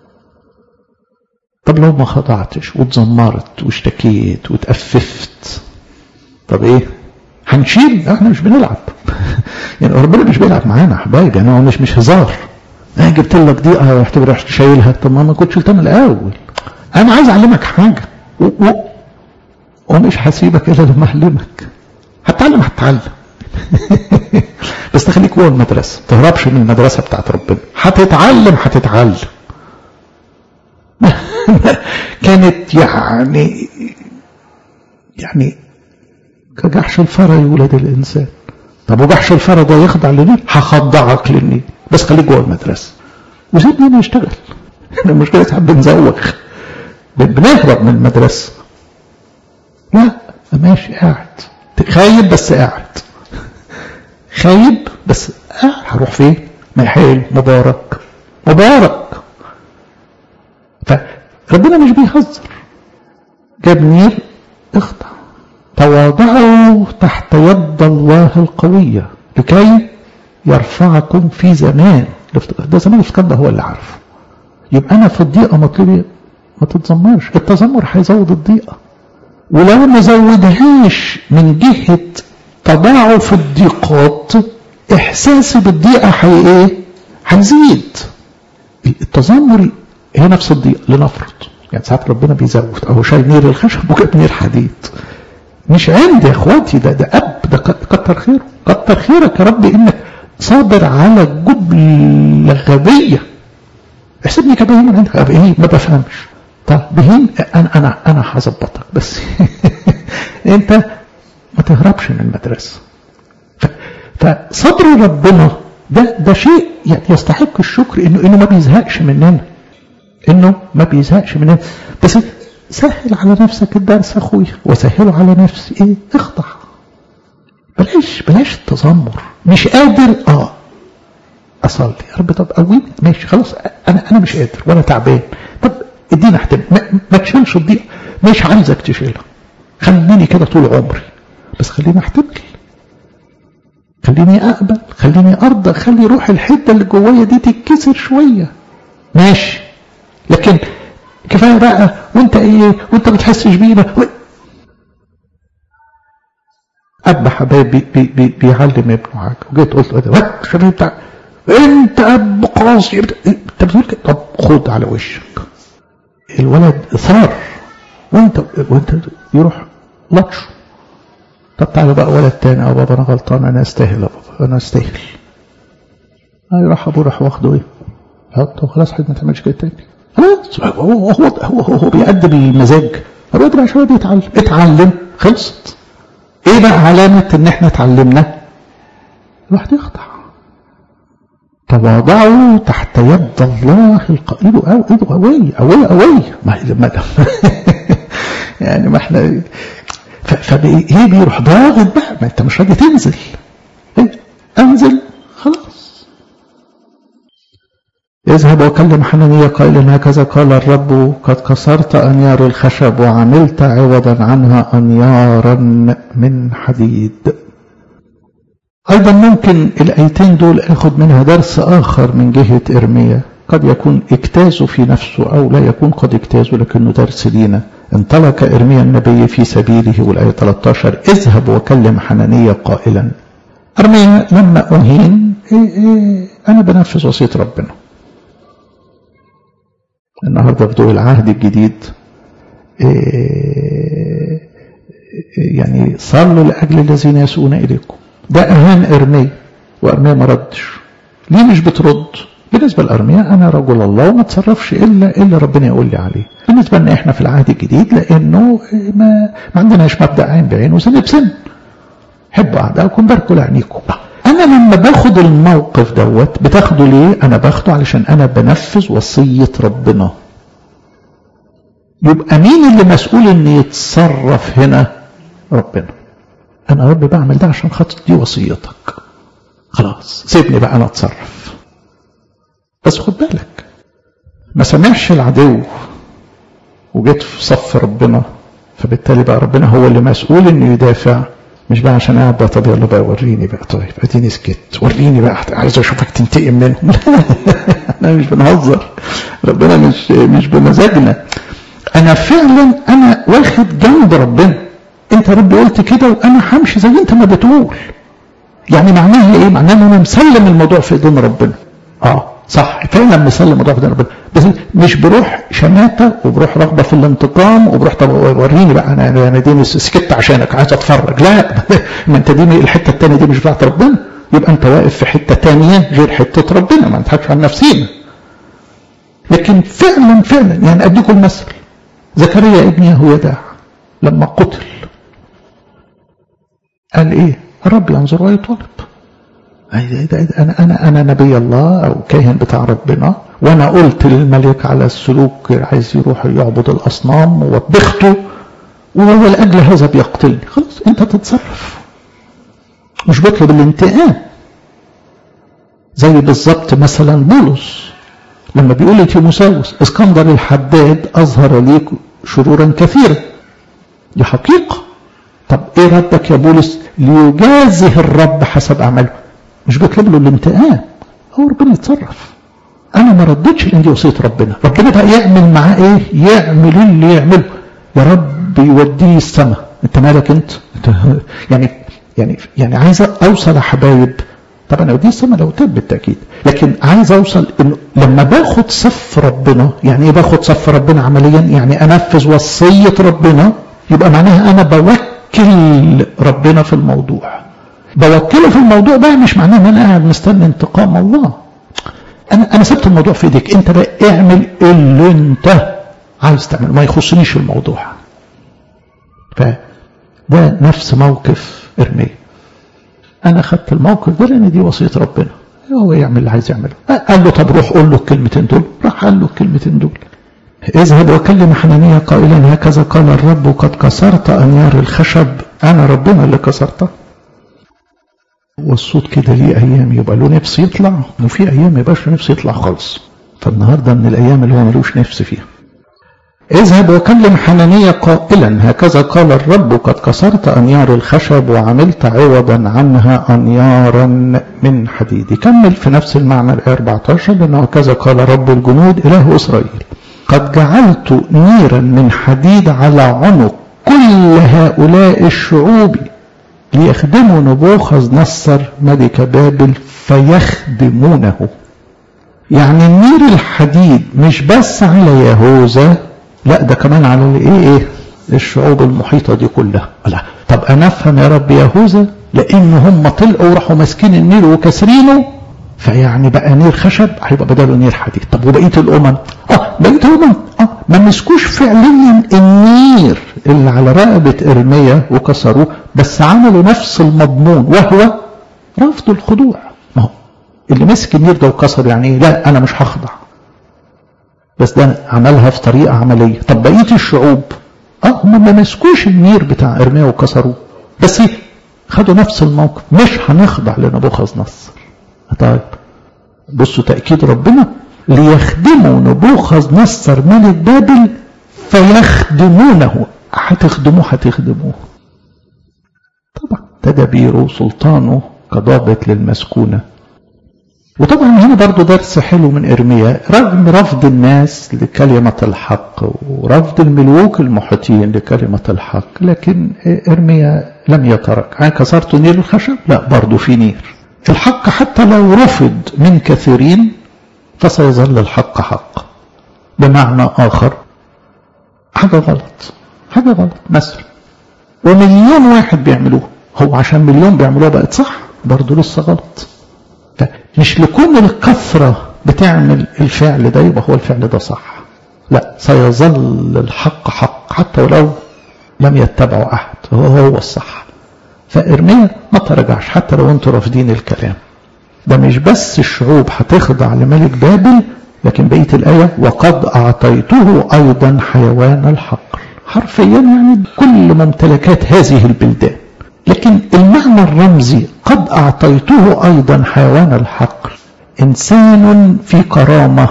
طب لو ما خضعتش واتذمرت واشتكيت واتأففت، طب ايه؟ هنشيل؟ احنا مش بنلعب. يعني ربنا مش بيلعب معانا حبايبي، يعني هو مش مش هزار. انا جبت لك دي اه اعتبر رحت شايلها، طب ما ما كنتش شلتها من الاول. انا عايز اعلمك حاجه و... و... ومش هسيبك الا لما اعلمك. هتعلم هتتعلم. بس تخليك جوه المدرسه، ما تهربش من المدرسه بتاعت ربنا. هتتعلم هتتعلم. كانت يعني يعني كجحش الفرا يولد الانسان. طب وجحش الفرا ده يخضع للنيل؟ هخضعك للنيل، بس خليك جوه المدرسه وسيبني انا اشتغل. المشكله ساعات بنزوغ، بنهرب من المدرسه. لا ماشي، قاعد خايب بس قاعد، خايب بس قاعد. هروح فين؟ محل مبارك مبارك. فربنا مش بيهزر. جاب نير، اخضع. تواضعوا تحت يد الله القوية لكي يرفعكم في زمان الافتقار. ده زمان الافتقار ده هو اللي عارفه. يبقى أنا في الضيقة مطلوبي ما تتذمرش. التذمر هيزود الضيقة، ولو ما زودهاش من جهة تضاعف الضيقات، إحساسي بالضيقة هي إيه؟ هيزيد. التذمر هي نفس الضيقة. لنفرض يعني ساعات ربنا بيزود، أهو شايل نير الخشب وجاب نير حديد. مش عندي يا اخواتي، ده ده اب، ده كتر خيره، كتر خيرك يا رب انك صابر على جبل غبيه. احسبني كبهيم من عندك. بهيم ما بفهمش. طب بهيم انا انا انا هظبطك، بس انت ما تهربش من المدرسه. فصبر ربنا ده ده شيء يعني يستحق الشكر، انه انه ما بيزهقش مننا، انه ما بيزهقش مننا. بس سهل على نفسك الدرس اخويا، وسهله على نفسي. ايه؟ اخضع. بلاش بلاش التذمر. مش قادر اه اصلي يا رب، طب قويني. ماشي خلاص، انا انا مش قادر وانا تعبان. طب اديني احتمل. ما, ما تشيلش الضيقه، مش عايزك تشيلها. خليني كده طول عمري، بس خليني احتمل، خليني اقبل، خليني ارضى، خلي روح الحده اللي جوايا دي تتكسر شويه. ماشي، لكن كفايه بقى وانت ايه وانت ما بتحسش بينا. اب حبايبي بي بي بيعلم ابنه حاجه، وجيت قلت له شباب بتاع انت اب قاسي، انت بتقول كده، طب خد على وشك. الولد ثار، وانت وانت يروح لطش. طب تعالى بقى ولد تاني، اه بابا انا غلطان، انا استاهل يا بابا، انا استاهل. يروح ابوه راح واخده ايه؟ حطه خلاص، حد ما تعملش كده تاني. خلاص هو هو هو هو بيأدب المزاج. الواد بقى شويه بيتعلم، اتعلم خلصت. ايه بقى علامه ان احنا اتعلمنا؟ الواحد يخضع. تواضعوا تحت يد الله القائل. او ايده قويه قويه قويه. ما يعني ما احنا فايه بيروح ضاغط بقى. ما انت مش راضي تنزل. ايه؟ انزل خلاص. اذهب وكلم حنانية قائلا هكذا قال الرب قد كسرت أنيار الخشب وعملت عوضا عنها أنيارا من حديد. أيضا ممكن الآيتين دول أخذ منها درس آخر من جهة إرميا، قد يكون اجتازوا في نفسه أو لا يكون قد اجتازوا، لكنه درس لينا. انطلق إرميا النبي في سبيله، والآية ثلاثة عشر اذهب وكلم حنانية قائلا. إرميا لما أهين إيه إيه أنا بنفذ وصية ربنا. النهاردة في ضوء العهد الجديد إيه يعني صلوا لأجل الذين يسوءون إليكم. ده أهان إرميا وإرميا ما ردش. ليه مش بترد؟ بالنسبة لإرميا أنا رجل الله وما تصرفش إلا إلا ربنا يقول لي عليه. بالنسبة لنا إحنا في العهد الجديد لأنه ما, ما عندناش مبدأ عين بعين وسن بسن. حبوا أعدائكم باركوا لعينيكم. أنا لما باخد الموقف دوت بتاخده ليه؟ أنا باخده علشان أنا بنفذ وصية ربنا. يبقى مين اللي مسؤول إن يتصرف هنا؟ ربنا. أنا رب بعمل ده عشان خاطر دي وصيتك. خلاص سيبني بقى أنا أتصرف. بس خد بالك ما سمعش العدو وجيت في صف ربنا، فبالتالي بقى ربنا هو اللي مسؤول إنه يدافع. مش بقى عشان قاعد بقى طب يلا بقى وريني بقى، طيب اديني سكت وريني بقى عايز اشوفك تنتقم منهم. احنا مش بنهزر، ربنا مش مش بمزاجنا. انا فعلا انا واخد جنب ربنا. انت يا رب قلت كده وانا همشي زي انت ما بتقول. يعني معناها ايه؟ معناها ان انا مسلم الموضوع في ايدين ربنا. اه صح فعلا مسلم الموضوع في ايدين ربنا، بس مش بروح شماته وبروح رغبه في الانتقام وبروح طب وريني بقى انا انا دي سكت عشانك عايز اتفرج. لا ما انت دي الحته الثانيه دي مش بتاعت ربنا، يبقى انت واقف في حته ثانيه غير حته ربنا. ما نضحكش على نفسينا. لكن فعلا فعلا يعني اديكم المثل، زكريا ابن يهويداع لما قتل قال ايه؟ الرب ينظر ويطالب. انا انا انا نبي الله او كاهن بتاع ربنا، وانا قلت للملك على السلوك عايز يروح يعبد الاصنام ووبخته وهو لاجل هذا بيقتلني. خلاص انت تتصرف، مش بطلب الانتقام. زي بالظبط مثلا بولس لما بيقول لتيموثاوس اسكندر الحداد اظهر ليك شرورا كثيرا. دي حقيقه. طب ايه ردك يا بولس؟ ليجازه الرب حسب اعماله. مش بطلب له الانتقام، هو ربنا يتصرف. انا ما ردتش لان دي وصيه ربنا. ربنا بقى يعمل معاه ايه؟ يعمل اللي يعمله. يا رب يوديه السماء، انت مالك انت؟ انت يعني يعني يعني عايز اوصل يا حبايب. طبعا اوديه السماء لو تاب بالتاكيد، لكن عايز اوصل انه لما باخد صف ربنا. يعني ايه باخد صف ربنا عمليا؟ يعني انفذ وصيه ربنا. يبقى معناها انا بوكل ربنا في الموضوع. بوكله في الموضوع ده مش معناه ان انا قاعد مستني انتقام الله. انا انا سبت الموضوع في ايديك، انت بقى اعمل اللي انت عايز تعمله، ما يخصنيش الموضوع. فده نفس موقف ارميا. انا خدت الموقف ده لان دي وصيه ربنا، هو يعمل اللي عايز يعمله. قال له طب روح قول له الكلمتين دول. راح قال له الكلمتين دول. اذهب وكلم حنانية قائلا هكذا قال الرب قد كسرت انيار الخشب. انا ربنا اللي كسرتها. والصوت كده ليه ايام يبقى له نفس يطلع، وفي ايام ما يبقاش له نفس يطلع خالص. فالنهارده من الايام اللي هو ملوش نفس فيها. اذهب وكلم حنانية قائلا هكذا قال الرب قد كسرت انيار الخشب وعملت عوضا عنها انيارا من حديد. يكمل في نفس المعنى الآية أربعة عشر لانه هكذا قال رب الجنود اله اسرائيل قد جعلت نيرا من حديد على عنق كل هؤلاء الشعوب ليخدموا نبوخذ نصر ملك بابل فيخدمونه. يعني النير الحديد مش بس على يهوذا، لا ده كمان على الايه ايه الشعوب المحيطه دي كلها. لا طب انا افهم يا رب يهوذا لان هم طلعوا وراحوا ماسكين النير وكسرينه، فيعني بقى نير خشب هيبقى بداله نير حديد. طب وبقيه الامم؟ اه بقيه الامم اه ما مسكوش فعليا النير اللي على رقبه ارميا وكسروه، بس عملوا نفس المضمون وهو رفض الخضوع. ما هو اللي مسك النير ده وكسر يعني ايه؟ لا انا مش هخضع، بس ده عملها في طريقه عمليه. طب بقيه الشعوب اه هم ما مسكوش النير بتاع ارميا وكسروه، بس خدوا نفس الموقف، مش هنخضع لنبوخذ نصر. طيب بصوا تأكيد ربنا ليخدموا نبوخذ نصر ملك بابل فيخدمونه. هتخدموه هتخدموه طبعا تدبيره سلطانه كضابط للمسكونة. وطبعا هنا برضو درس حلو من إرميا، رغم رفض الناس لكلمة الحق ورفض الملوك المحيطين لكلمة الحق، لكن إرميا لم يترك. عن كسرت نير الخشب، لا برضو في نير الحق، حتى لو رفض من كثيرين فسيظل الحق حق. بمعنى آخر، حاجة غلط حاجة غلط مثلا ومليون واحد بيعملوه، هو عشان مليون بيعملوها بقت صح؟ برضو لسه غلط. مش لكون الكثرة بتعمل الفعل ده يبقى هو الفعل ده صح، لا، سيظل الحق حق حتى ولو لم يتبعوا أحد، هو هو الصح. فإرميا ما ترجعش حتى لو انتوا رافضين الكلام ده. مش بس الشعوب هتخضع لملك بابل، لكن بقية الآية وقد أعطيته أيضا حيوان الحقل، حرفيا يعني كل ممتلكات هذه البلدان. لكن المعنى الرمزي قد أعطيته أيضا حيوان الحقل، إنسان في كرامة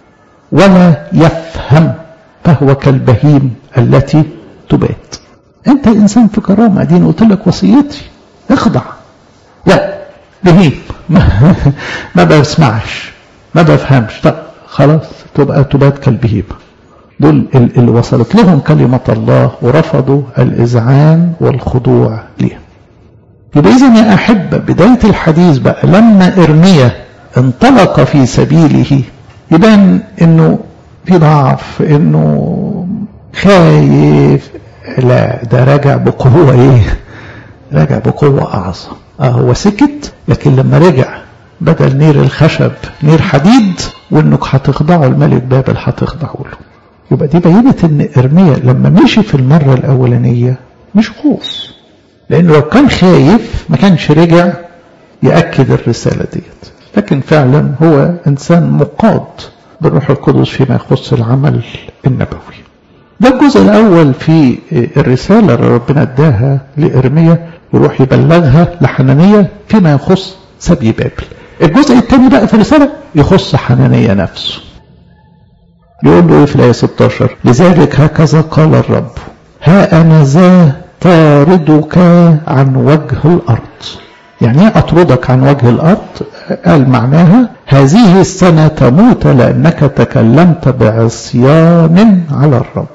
ولا يفهم فهو كالبهيم التي تبات. أنت إنسان في كرامة، دين قلت لك وصيتي اخضع، لا بهيم ما, ما بسمعش ما بفهمش، طب خلاص تبقى تبات كالبهيم. دول اللي وصلت لهم كلمة الله ورفضوا الإذعان والخضوع ليه. يبقى إذن يا أحبة بداية الحديث بقى لما إرميا انطلق في سبيله يبان إنه في ضعف، إنه خايف، لا ده راجع بقوة إيه؟ راجع بقوة أعظم. آه هو سكت، لكن لما رجع بدل نير الخشب نير حديد، وإنك هتخضعوا الملك بابل هتخضعوا له. يبقى دي بينت إن إرميا لما مشي في المرة الأولانية مش خوف، لأنه لو كان خايف ما كانش رجع يأكد الرسالة ديت، لكن فعلا هو إنسان مقاد بالروح القدس فيما يخص العمل النبوي. ده الجزء الأول في الرسالة اللي ربنا اداها لإرميا يروح يبلغها لحنانية فيما يخص سبي بابل. الجزء الثاني بقى في الرسالة يخص حنانية نفسه. يقول له في الآية ستة عشر لذلك هكذا قال الرب ها أنا ذا طاردك عن وجه الأرض. يعني ايه أطردك عن وجه الأرض؟ قال معناها هذه السنة تموت لأنك تكلمت بعصيان على الرب.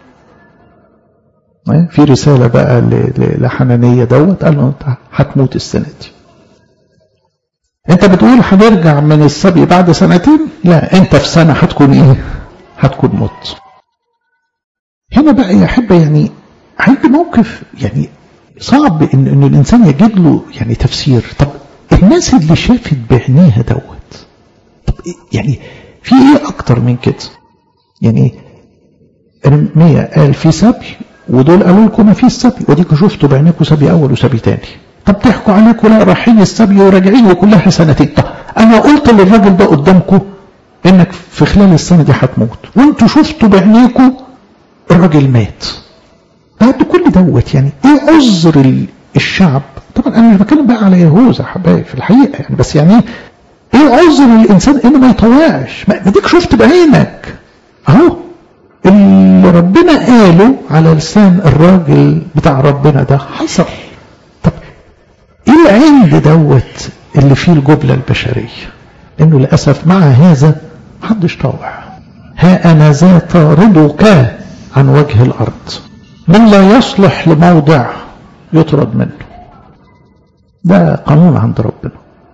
في رسالة بقى لحنانية دوت قال له انت هتموت السنة دي. انت بتقول هنرجع من السبي بعد سنتين، لا انت في سنة هتكون ايه؟ هتكون موت. هنا بقى يا أحبة يعني هيجي موقف يعني صعب ان, إن الانسان يجد له يعني تفسير. طب الناس اللي شافت بعينيها دوت، طب يعني في ايه اكتر من كده؟ يعني إرميا قال في سبي ودول قالوا لكم ما فيش سبي، وديكوا شفتوا بعينيكم سبي اول وسبي تاني. طب تحكوا عليكم لا رايحين السبي وراجعين وكلها سنتين. طب انا قلت للراجل ده قدامكم انك في خلال السنه دي هتموت، وانتوا شفتوا بعينيكم الراجل مات. بعد كل دوت يعني ايه عذر الشعب؟ طبعا انا مش بتكلم بقى على يهوذا حبايب في الحقيقه يعني، بس يعني ايه عذر الانسان انه ما يطوعش؟ ما ديك شفت بعينك اهو اللي ربنا قاله على لسان الراجل بتاع ربنا ده حصل. طب ايه العند دوت اللي فيه الجبلة البشرية؟ انه للأسف مع هذا محدش طاوع. ها انا ذا طاردك عن وجه الارض من لا يصلح لموضع يطرد منه. ده قانون عند ربنا.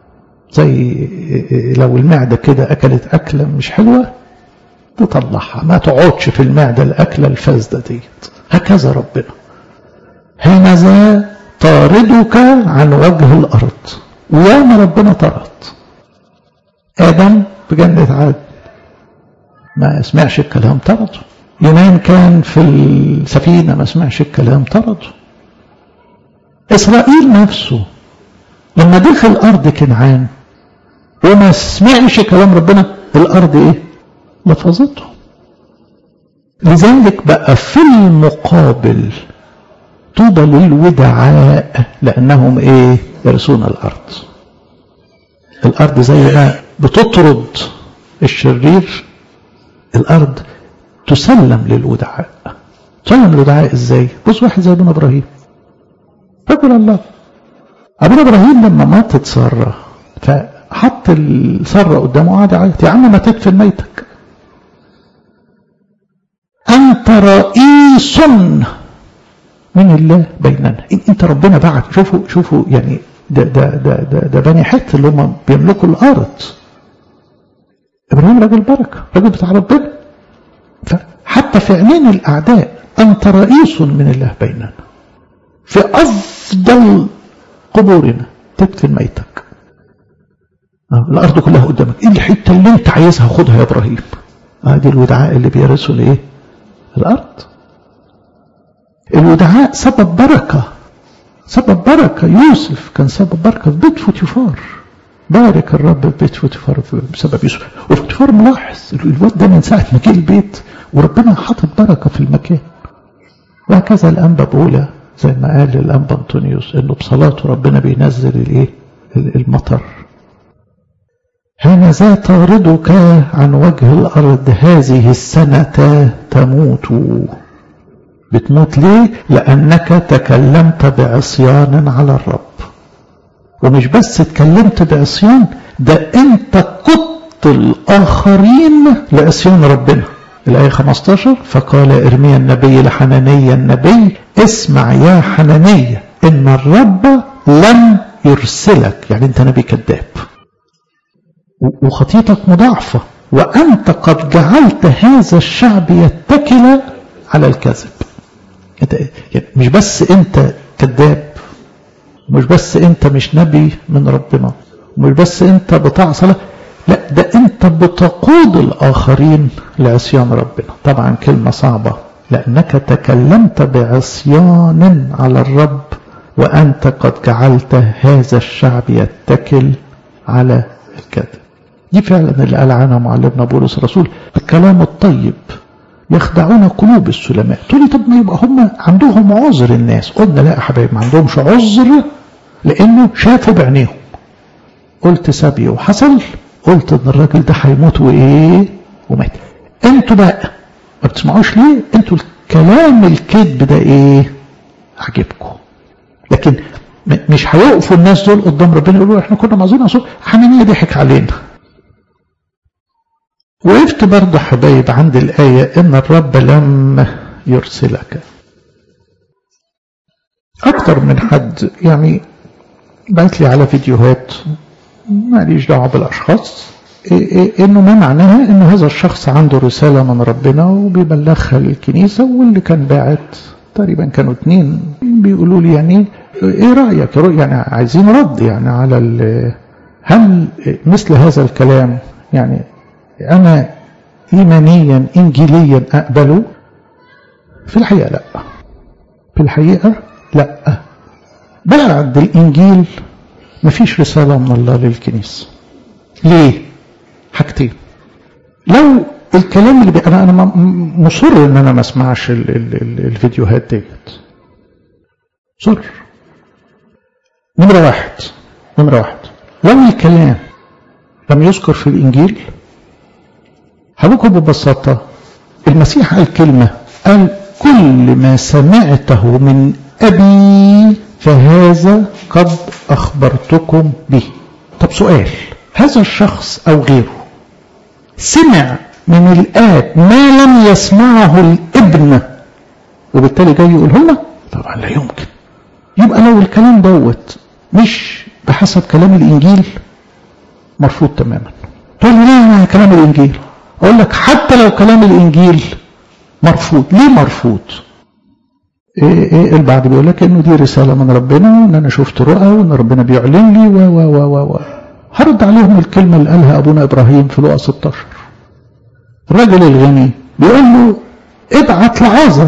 زي لو المعدة كده اكلت اكلة مش حلوة تطلعها، ما تقعدش في المعدة الأكلة الفاسدة ديت. هكذا ربنا هنذا طاردك عن وجه الأرض. وياما ربنا طرد آدم بجنة عدن ما سمعش الكلام طرده. يونان كان في السفينة ما سمعش الكلام طرده. إسرائيل نفسه لما دخل أرض كنعان وما سمعش كلام ربنا الأرض إيه؟ لفظته. لذلك بقى في المقابل طوبى للودعاء لأنهم إيه؟ يرثون الأرض. الأرض زي ما بتطرد الشرير، الأرض تسلم للودعاء. تسلم للودعاء إزاي؟ بص واحد زي ابن إبراهيم رجل الله. ابن إبراهيم لما ماتت سارة حط السرة قدامه وقعد يعيط، يا عم ما تدفن ميتك، أنت رئيس من الله بيننا. أنت ربنا بعت. شوفوا شوفوا يعني ده ده ده ده, ده بني حت اللي هم بيملكوا الأرض. إبراهيم راجل بركة، راجل بتاع ربنا. حتى في عينين الأعداء أنت رئيس من الله بيننا، في أفضل قبورنا تدفن ميتك. الأرض كلها قدامك، إيه الحتة اللي أنت عايزها خدها يا إبراهيم. هذه الودعاء اللي بيرثوا لإيه؟ الأرض. الودعاء سبب بركة، سبب بركة. يوسف كان سبب بركة في بيت فوتيفار، بارك الرب في بيت فوتيفار بسبب يوسف. وفوتيفار ملاحظ الواد ده من ساعة ما جه البيت وربنا حاطط بركة في المكان. وهكذا الأنبا بولا زي ما قال الأنبا أنطونيوس إنه بصلاته ربنا بينزل الإيه؟ المطر. هانذا طاردك عن وجه الأرض هذه السنة تموت. بتموت ليه؟ لأنك تكلمت بعصيان على الرب. ومش بس تكلمت بعصيان، ده أنت قدت الآخرين لعصيان ربنا. الآية خمسة عشر فقال إرميا النبي لحنانيا النبي اسمع يا حنانيا إن الرب لم يرسلك، يعني أنت نبي كذاب وخطيتك مضاعفة، وأنت قد جعلت هذا الشعب يتكل على الكذب. يعني مش بس أنت كذاب، مش بس أنت مش نبي من ربنا، مش بس أنت بتعصى، لا ده أنت بتقود الآخرين لعصيان ربنا. طبعا كلمة صعبة، لأنك تكلمت بعصيان على الرب وأنت قد جعلت هذا الشعب يتكل على الكذب. دي فعلا اللي قال عنها معلمنا بولس الرسول الكلام الطيب يخدعون قلوب السلماء. تقولي طب ما يبقى هم عندهم عذر الناس. قلنا لا يا حبايب، ما عندهمش عذر لأنه شافوا بعينيهم. قلت سبي وحصل، قلت ان الراجل ده هيموت وايه ومات. انتوا بقى ما بتسمعوش ليه؟ انتوا الكلام الكذب ده ايه عجبكم، لكن مش هيقفوا الناس دول قدام ربنا يقولوا احنا كنا معذورين اصل حنانيا ضحك علينا. وقفت برضه حبايب عند الآية إن الرب لم يرسلك. أكتر من حد يعني بعت لي على فيديوهات، ماليش دعوة بالأشخاص، إنه ما معناها إنه هذا الشخص عنده رسالة من ربنا وبيبلغها للكنيسة، واللي كان باعت تقريبا كانوا اتنين بيقولوا لي يعني إيه رأيك؟ يعني عايزين رد يعني على هل مثل هذا الكلام يعني أنا إيمانيا إنجيليا أقبله؟ في الحقيقة لا، في الحقيقة لا. بعد الإنجيل مفيش رسالة من الله للكنيسة. ليه؟ حاجتين. لو الكلام اللي بي... أنا أنا مصر إن أنا ما أسمعش ال... ال... ال... الفيديوهات ديت. صر. نمرة واحد نمرة واحد لو الكلام لم يذكر في الإنجيل، هقولكم ببساطة المسيح قال كلمة، قال كل ما سمعته من أبي فهذا قد أخبرتكم به. طب سؤال، هذا الشخص أو غيره سمع من الآب ما لم يسمعه الابن وبالتالي جاي يقوله لنا؟ طبعا لا يمكن. يبقى لو الكلام دوت مش بحسب كلام الإنجيل مرفوض تماما. تقول لي ليه كلام الإنجيل؟ أقول لك حتى لو كلام الإنجيل مرفوض. ليه مرفوض؟ إيه إيه البعض بيقول لك إنه دي رسالة من ربنا وإن أنا شفت رؤى وإن ربنا بيعلن لي و و و و هرد عليهم الكلمة اللي قالها أبونا إبراهيم في لقا ستة عشر. الرجل الغني بيقول له ابعت لعازر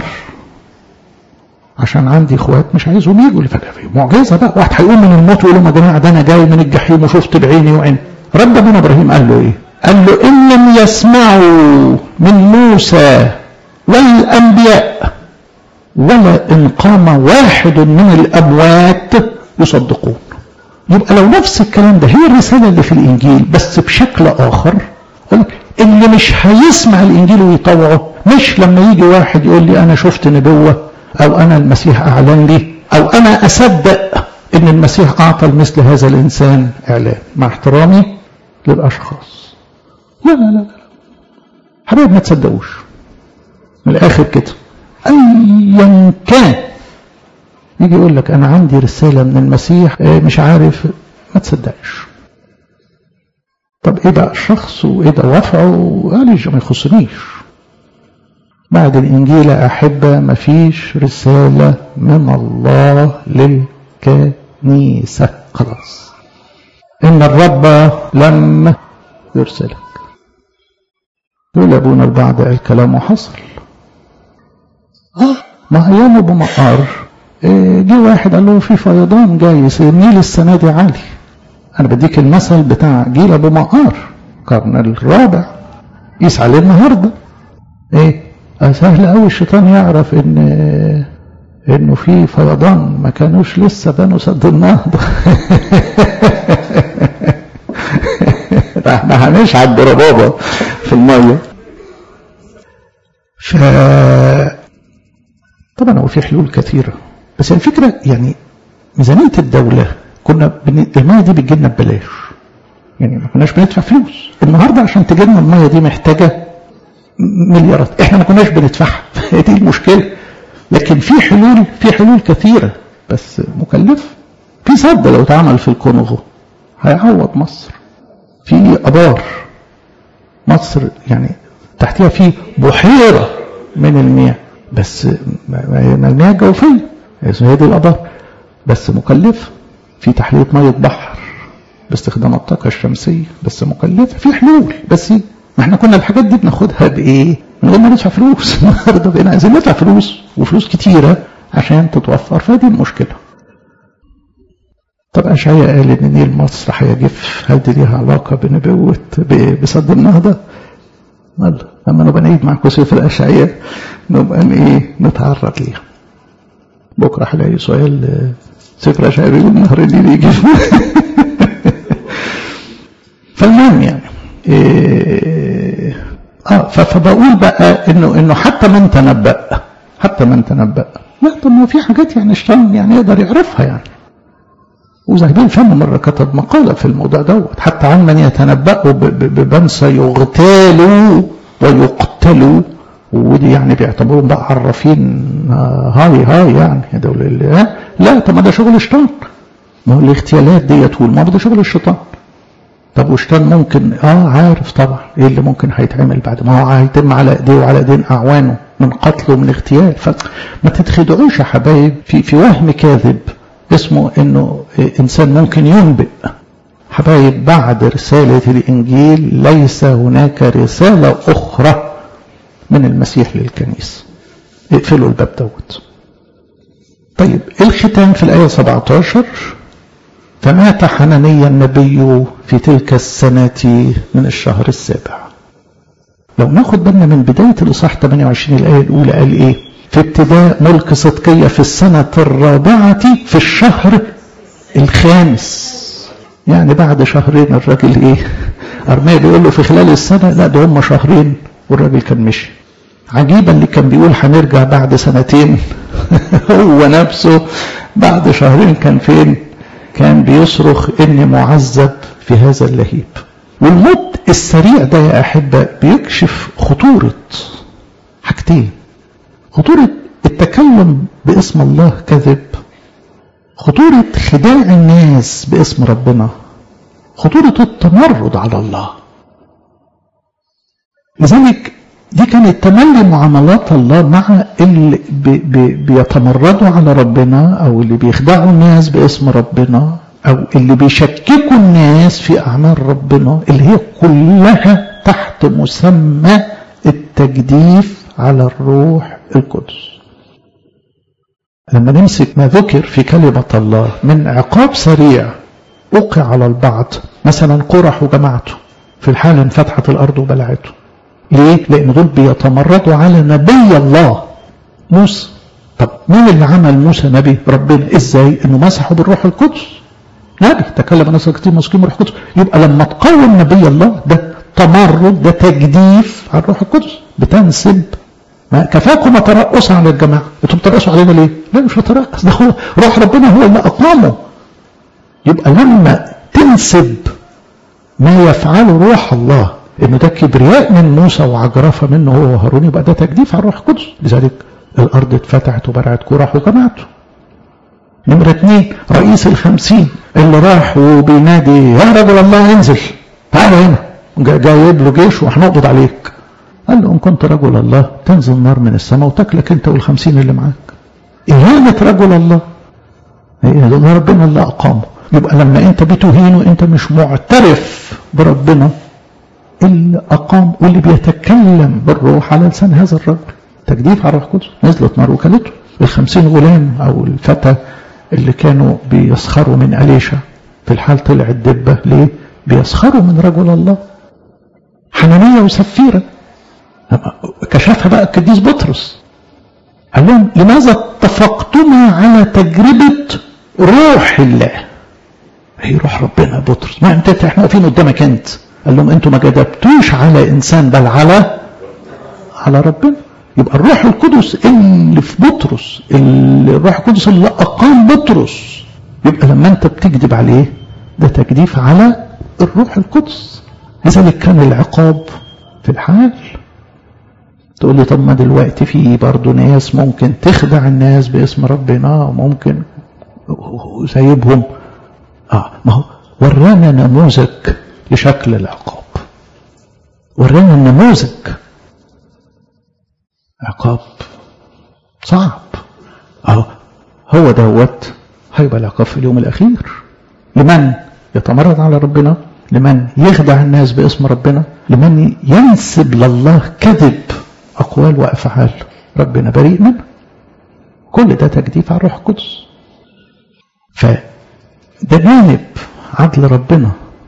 عشان عندي اخوات مش عايزهم يجوا. فجأة في معجزة بقى، واحد هيقوم من الموت ويقول لهم يا جماعة ده أنا جاي من الجحيم وشفت بعيني وعين. رد أبونا إبراهيم قال له إيه؟ قال له إن لم يسمعوا من موسى والأنبياء ولا إن قام واحد من الأموات يصدقون. يبقى لو نفس الكلام ده هي الرسالة اللي في الإنجيل بس بشكل آخر، اللي مش هيسمع الإنجيل ويطوعه مش لما يجي واحد يقول لي أنا شفت نبوة أو أنا المسيح أعلن لي أو أنا أصدق ان المسيح اعطى مثل هذا الانسان اعلان، مع احترامي للاشخاص. لا لا لا لا حبايب، ما تصدقوش من الاخر كده، ايا كان يجي يقول لك انا عندي رساله من المسيح مش عارف، ما تصدقش. طب ايه ده الشخص وايه ده وضعه؟ معلش ما يخصنيش. بعد الانجيل احبه ما فيش رساله من الله للكنيسه، خلاص. ان الرب لم يرسلك. يقول ابونا البعض الكلام وحصل. اه ما ايام ابو مقار جه واحد قال له في فيضان جاي، النيل السنه دي عالي. انا بديك المثل بتاع جيل ابو مقار القرن الرابع، قيس عليه النهارده. ايه سهل قوي الشيطان يعرف ان انه في فيضان، ما كانوش لسه بنوا سد النهضه. احنا هنشعب بربابه في الميه. ف طبعا هو في حلول كثيره، بس الفكره يعني ميزانيه الدوله كنا بن... الميه دي بتجي لنا ببلاش، يعني ما كناش بندفع فلوس. النهارده عشان تجي لنا الميه دي محتاجه مليارات، احنا ما كناش بندفعها. دي المشكله. لكن في حلول، في حلول كثيره بس مكلفه. في سد لو اتعمل في الكونغو هيعوض مصر. في ابار مصر يعني تحتها في بحيره من المياه، بس المياه الجوفيه هي دي الابار، بس مكلفه. في تحليه ميه بحر باستخدام الطاقه الشمسيه، بس مكلفه. في حلول، بس ما احنا كنا الحاجات دي بناخدها بايه؟ من غير ما ندفع فلوس. النهارده بقينا عايزين ندفع فلوس وفلوس كتيره عشان تتوفر، فدي المشكله. طب اشعياء قال ان نيل مصر هيجف، هل دي ليها علاقه بنبوه بسد النهضه؟ والله لما نبقى نعيد معاكم سفر الاشعياء نبقى ايه نتعرض ليها. بكره هلاقي سؤال سفر اشعياء بيقول نهر النيل يجف. فالمهم يعني إيه اه فبقول بقى انه انه حتى من تنبأ، حتى من تنبأ لا، طب ما في حاجات يعني الشيطان يعني يقدر يعرفها يعني. وزهبيل فم مرة كتب مقالة في الموضوع دوت، حتى عن من يتنبأوا بمن سيغتالوا ويقتلوا، ودي يعني بيعتبروهم بقى عرافين هاي هاي يعني دول اللي لا. طب ما ده شغل الشيطان، ما هو الاغتيالات ديت والمرض ده شغل الشيطان. طب والشيطان ممكن اه عارف طبعا ايه اللي ممكن هيتعمل بعد ما هو هيتم على ايديه وعلى ايدين اعوانه من قتل ومن اغتيال. فما تتخدعوش يا حبايب في في وهم كاذب اسمه انه انسان ممكن ينبئ. حبايب بعد رسالة الانجيل ليس هناك رسالة اخرى من المسيح للكنيسة. اقفلوا الباب دوت. طيب الختام في الآية سبعة عشر، فمات حنانيا النبي في تلك السنة من الشهر السابع. لو ناخد بالنا من بداية الإصحاح ثمانية وعشرين الآية الأولى قال إيه؟ في ابتداء ملك صدقية في السنة الرابعة في الشهر الخامس. يعني بعد شهرين الراجل إيه؟ أرميا بيقول له في خلال السنة، لا ده هم شهرين والراجل كان مشي. عجيبا اللي كان بيقول هنرجع بعد سنتين هو نفسه بعد شهرين كان فين؟ كان بيصرخ إني معذب في هذا اللهيب. والموت السريع ده يا أحبة بيكشف خطورة حاجتين: خطورة التكلم باسم الله كذب، خطورة خداع الناس باسم ربنا، خطورة التمرد على الله. لذلك دي كانت تملي معاملات الله مع اللي بي بي بيتمردوا على ربنا، او اللي بيخدعوا الناس باسم ربنا، او اللي بيشككوا الناس في اعمال ربنا، اللي هي كلها تحت مسمى التجديف على الروح القدس. لما نمسك ما ذكر في كلمة الله من عقاب سريع وقع على البعض، مثلا قرح وجماعته، في الحال انفتحت الارض وبلعته. ليه؟ لان دول بيتمردوا على نبي الله موسى. طب مين اللي عمل موسى نبي؟ ربنا. ازاي؟ انه مسحه بالروح القدس، نبي تكلم ناس كتير مسكين بالروح القدس. يبقى لما تقاوم نبي الله ده تمرد، ده تجديف على الروح القدس، بتنسب. ما كفاكم ترأسوا على الجماعه، انتوا بترأسوا علينا ليه؟ لا مش بترأس، ده هو روح ربنا هو اللي اقامه. يبقى لما تنسب ما يفعله روح الله انه ده كبرياء من موسى وعجرفه منه هو وهارون، يبقى ده تجديف على الروح القدس. لذلك الارض اتفتحت وبرعت كورح وجماعته. نمرة اتنين رئيس الخمسين اللي راح وبينادي يا رجل الله انزل تعالى هنا، جايب له جيش وهنقبض عليك. قال له ان كنت رجل الله تنزل نار من السماء وتاكلك انت والخمسين اللي معاك. اهانة رجل الله، ده ربنا اللي اقامه. يبقى لما انت بتهينه انت مش معترف بربنا اللي اقام واللي بيتكلم بالروح على لسان هذا الرجل. تجديف على الروح القدس. نزلت نار وكلته. الخمسين غلام او الفتى اللي كانوا بيسخروا من أليشا في الحال طلع الدبة. ليه؟ بيسخروا من رجل الله. حنانية وسفيرة كشفها بقى القديس بطرس، قال لهم لماذا اتفقتما على تجربة روح الله؟ هي روح ربنا. بطرس ما انت احنا واقفين قدامك انت. قال لهم انتوا ما جذبتوش على انسان بل على على ربنا. يبقى الروح القدس اللي في بطرس، الروح القدس اللي اقام بطرس، يبقى لما انت بتكذب عليه ده تجديف على الروح القدس. لذلك كان العقاب في الحال. تقول لي طب ما دلوقتي في برضه ناس ممكن تخدع الناس باسم ربنا، ممكن سايبهم. اه ما هو ورانا نموذج لشكل العقاب، ورانا النموذج. عقاب صعب. اه هو دوت هيبقى العقاب في اليوم الاخير لمن يتمرد على ربنا، لمن يخدع الناس باسم ربنا، لمن ينسب لله كذب اقوال وافعال ربنا بريء منه. كل ده تجديف على الروح القدس. فده جانب عدل ربنا،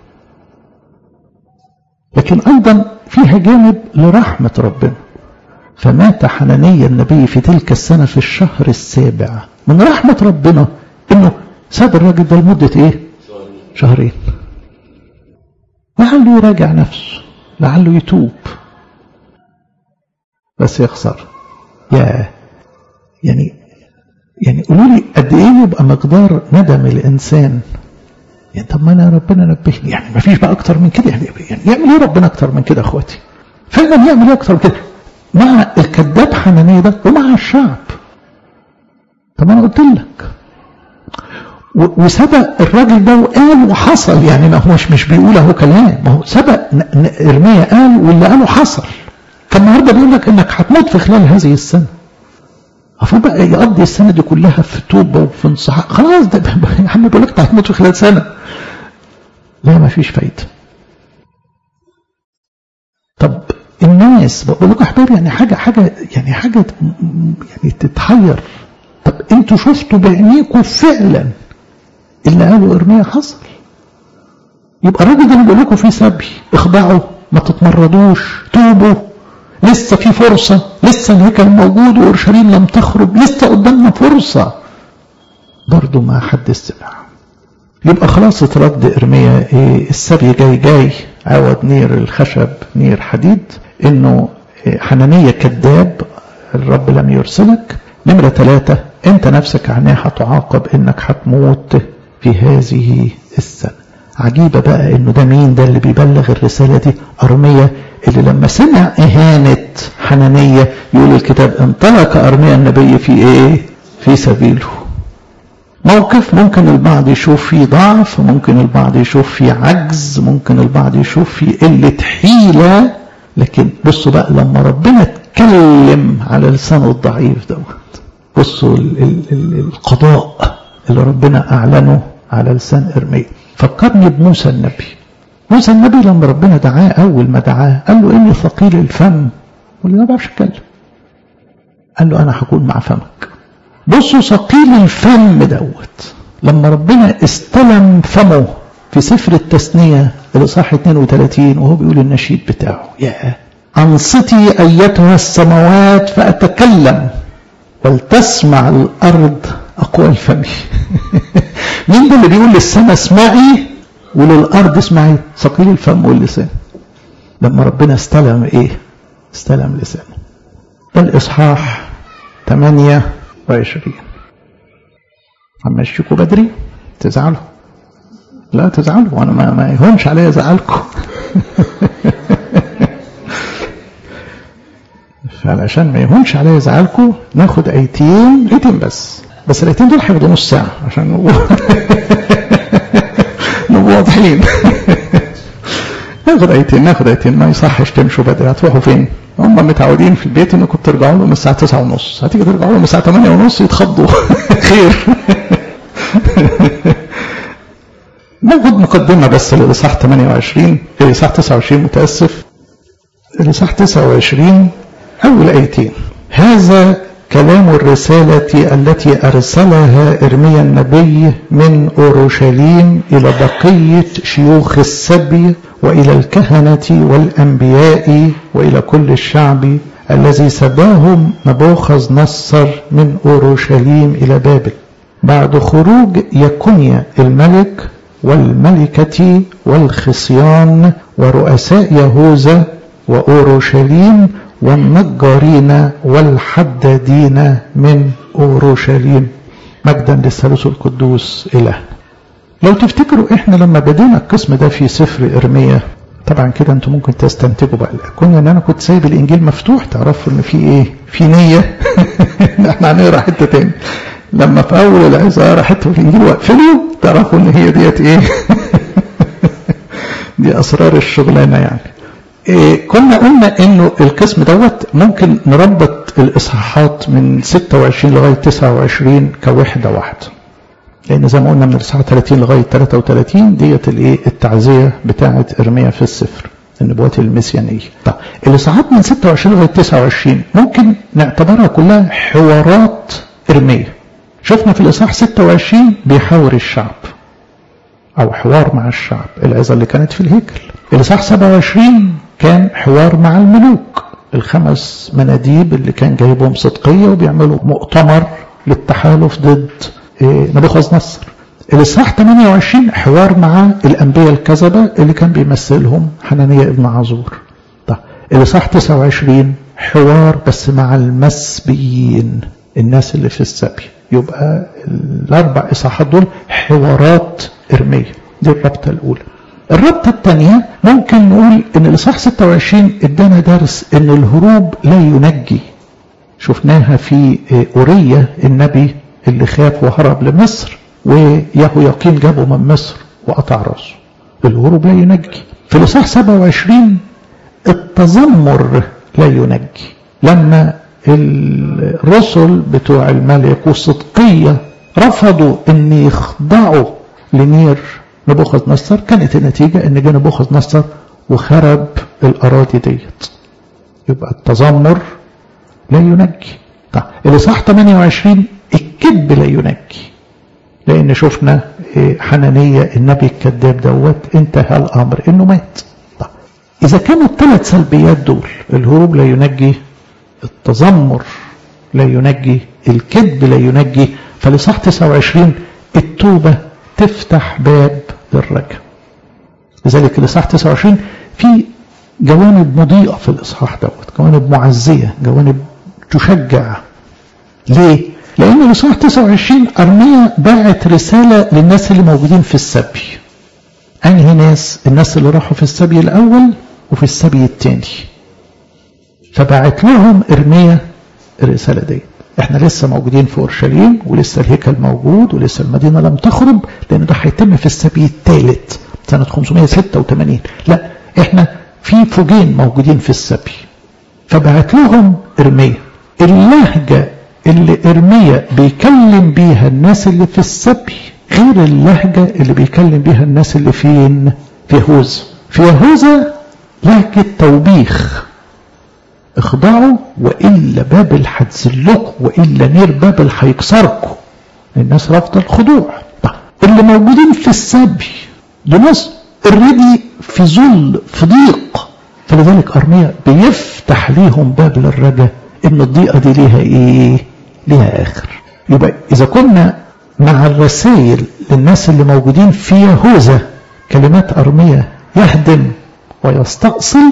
لكن ايضا فيها جانب لرحمه ربنا. فمات حنانيا النبي في تلك السنه في الشهر السابع. من رحمه ربنا انه ساب الراجل ده لمده ايه؟ شهرين. لعله يراجع نفسه، لعله يتوب. بس يخسر. يا يعني يعني قولوا لي قد ايه يبقى مقدار ندم الانسان؟ يعني طب ما انا ربنا نبهني، يعني ما فيش بقى اكتر من كده. يعني, يعني يعمل ايه ربنا اكتر من كده؟ اخواتي فعلا يعمل ايه اكتر من كده مع الكذاب حنانية ده ومع الشعب؟ طب انا قلت لك وسبق الراجل ده وقال وحصل. يعني ما هوش مش بيقول اهو كلام، ما هو سبق ارميا قال واللي قاله حصل. فالنهارده بيقول لك انك هتموت في خلال هذه السنه. المفروض بقى يقضي السنه دي كلها في توبه وفي انصحاء. خلاص ده يا عم بيقول لك هتموت في خلال سنه. لا ما فيش فايده. طب الناس بقول لكم احبابي يعني حاجه حاجه يعني حاجه يعني تتحير. طب انتوا شفتوا بعينيكم فعلا اللي قالوا ارميا حصل. يبقى الراجل ده اللي بيقول لكم فيه سبي، اخضعوا، ما تتمردوش، توبوا، لسه في فرصه، لسه الهيكل موجود واورشليم لم تخرج، لسه قدامنا فرصه. برضه ما حد سمع. يبقى خلاص اترد ارميا ايه؟ السبي جاي جاي عوض نير الخشب نير حديد. انه حنانية كذاب، الرب لم يرسلك. نمرة ثلاثة انت نفسك عنها هتعاقب انك هتموت في هذه السنة. عجيبة بقى انه ده مين ده اللي بيبلغ الرسالة دي؟ ارميا، اللي لما سمع اهانة حنانية يقول الكتاب انطلق ارميا النبي في ايه؟ في سبيله. موقف ممكن البعض يشوف فيه ضعف، ممكن البعض يشوف فيه عجز، ممكن البعض يشوف فيه قلة حيلة. لكن بصوا بقى لما ربنا اتكلم على لسانه الضعيف دوت، بصوا ال ال ال القضاء اللي ربنا اعلنه على لسان ارميا. فكرني بموسى النبي. موسى النبي لما ربنا دعاه اول ما دعاه قال له اني ثقيل الفم واللي ما بعرفش اتكلم. قال له انا هكون مع فمك. بصوا ثقيل الفم دوت لما ربنا استلم فمه في سفر التثنية الإصحاح اثنين وثلاثين وهو بيقول النشيد بتاعه يا أنصتي أيتها السماوات فأتكلم ولتسمع الأرض أقوال فمي. مين ده اللي بيقول للسماء اسمعي وللأرض اسمعي؟ ثقيل الفم واللسان. لما ربنا استلم إيه؟ استلم لسانه. ده الإصحاح ثمانية وعشرين. همشيكوا بدري تزعلوا لا تزعلوا، وانا ما, ما يهونش عليا ازعلكم. فعلشان ما يهونش عليا ازعلكم ناخد ايتين ايتين بس بس الايتين دول هياخدوا نص ساعه عشان نبقوا نبقوا واضحين. ناخد ايتين ناخد ايتين ما يصحش تمشوا بدري. هتروحوا فين؟ هم متعودين في البيت انكم ترجعوا لهم الساعه تسعة ونص، هتيجي ترجعوا لهم الساعه ثمانية ونص يتخضوا. خير. ناخد مقدمه بس للاصحاح ثمانية وعشرين، الاصحاح تسعة وعشرين متاسف، الاصحاح تسعة وعشرين اول ايتين. هذا كلام الرسالة التي أرسلها إرميا النبي من أورشليم إلى بقية شيوخ السبي وإلى الكهنة والأنبياء وإلى كل الشعب الذي سباهم نبوخذ نصر من أورشليم إلى بابل بعد خروج يكونيا الملك والملكة والخصيان ورؤساء يهوذا وأورشليم والنجارين والحدادين من أورشليم. مجدا للثالوث القدوس إله. لو تفتكروا احنا لما بدينا القسم ده في سفر إرميا، طبعا كده انتم ممكن تستنتجوا بقى كنا ان انا كنت سايب الانجيل مفتوح، تعرفوا ان في ايه، في نية احنا هنقرا حتة تاني. لما في اول العظة اقرا حتة في الانجيل واقفله تعرفوا ان هي ديت ايه. دي اسرار الشغلانة يعني. إيه كنا قلنا انه القسم دوت ممكن نربط الاصحاحات من ستة وعشرين لغايه تسعة وعشرين كوحده واحده، لان زي ما قلنا من الاصحاح ثلاثين لغايه ثلاثة وثلاثين ديت الايه التعزيه بتاعه ارميا في السفر النبوات المسيانيه. طب الاصحاحات من ستة وعشرين لغايه تسعة وعشرين ممكن نعتبرها كلها حوارات ارميا. شفنا في الاصحاح ستة وعشرين بيحاور الشعب او حوار مع الشعب، العظه اللي كانت في الهيكل. الاصحاح سبعة وعشرين كان حوار مع الملوك، الخمس مناديب اللي كان جايبهم صدقية وبيعملوا مؤتمر للتحالف ضد نبوخذ نصر. الاصحاح ثمانية وعشرين حوار مع الانبياء الكذبة اللي كان بيمثلهم حنانيا ابن عزور. طيب الاصحاح تسعة وعشرين حوار بس مع المسبيين، الناس اللي في السبي. يبقى الاربع اصحاحات دول حوارات ارميا. دي الربطة الاولى. الربطة الثانية ممكن نقول ان الاصحاح ستة وعشرين ادانا درس ان الهروب لا ينجي. شفناها في أورية النبي اللي خاف وهرب لمصر، ويهوياقيم جابه من مصر وقطع راسه. الهروب لا ينجي. في الاصحاح سبعة وعشرين التذمر لا ينجي، لما الرسل بتوع الملك والصدقية رفضوا ان يخضعوا لنير نبوخذ نصر، كانت النتيجة ان جه نبوخذ نصر وخرب الاراضي ديت. يبقى التذمر لا ينجي. طيب الاصحاح ثمانية وعشرين الكذب لا ينجي، لان شفنا حنانيا النبي الكذاب دوت انتهى الامر انه مات. طيب اذا كانوا الثلاث سلبيات دول، الهروب لا ينجي، التذمر لا ينجي، الكذب لا ينجي، فالاصحاح تسعة وعشرين التوبة تفتح باب للرجاء. لذلك الاصحاح تسعة وعشرين في جوانب مضيئة في الاصحاح دوت، جوانب معزية، جوانب تشجع. ليه؟ لان الاصحاح تسعة وعشرين ارميا باعت رسالة للناس اللي موجودين في السبي. انهي ناس؟ الناس اللي راحوا في السبي الاول وفي السبي الثاني. فبعت لهم ارميا الرسالة دي. احنا لسه موجودين في اورشليم ولسه الهيكل موجود ولسه المدينة لم تخرب، لان ده هيتم في السبي الثالث سنة خمسمائة وستة وثمانين. لا احنا في فوجين موجودين في السبي. فبعت لهم ارميا اللهجة اللي ارميا بيكلم بيها الناس اللي في السبي غير اللهجة اللي بيكلم بيها الناس اللي فين؟ في يهوذا. في يهوذا لهجة توبيخ، اخضعوا وإلا بابل هتذلكم، وإلا نير بابل هيكسركم. الناس رافضة الخضوع. اللي موجودين في السبي دول ناس اوريدي في ذل، في ضيق، فلذلك ارميا بيفتح ليهم باب للرجاء ان الضيقه دي ليها ايه؟ ليها اخر. يبقى اذا كنا مع الرسائل للناس اللي موجودين في يهوذا كلمات ارميا يهدم ويستأصل،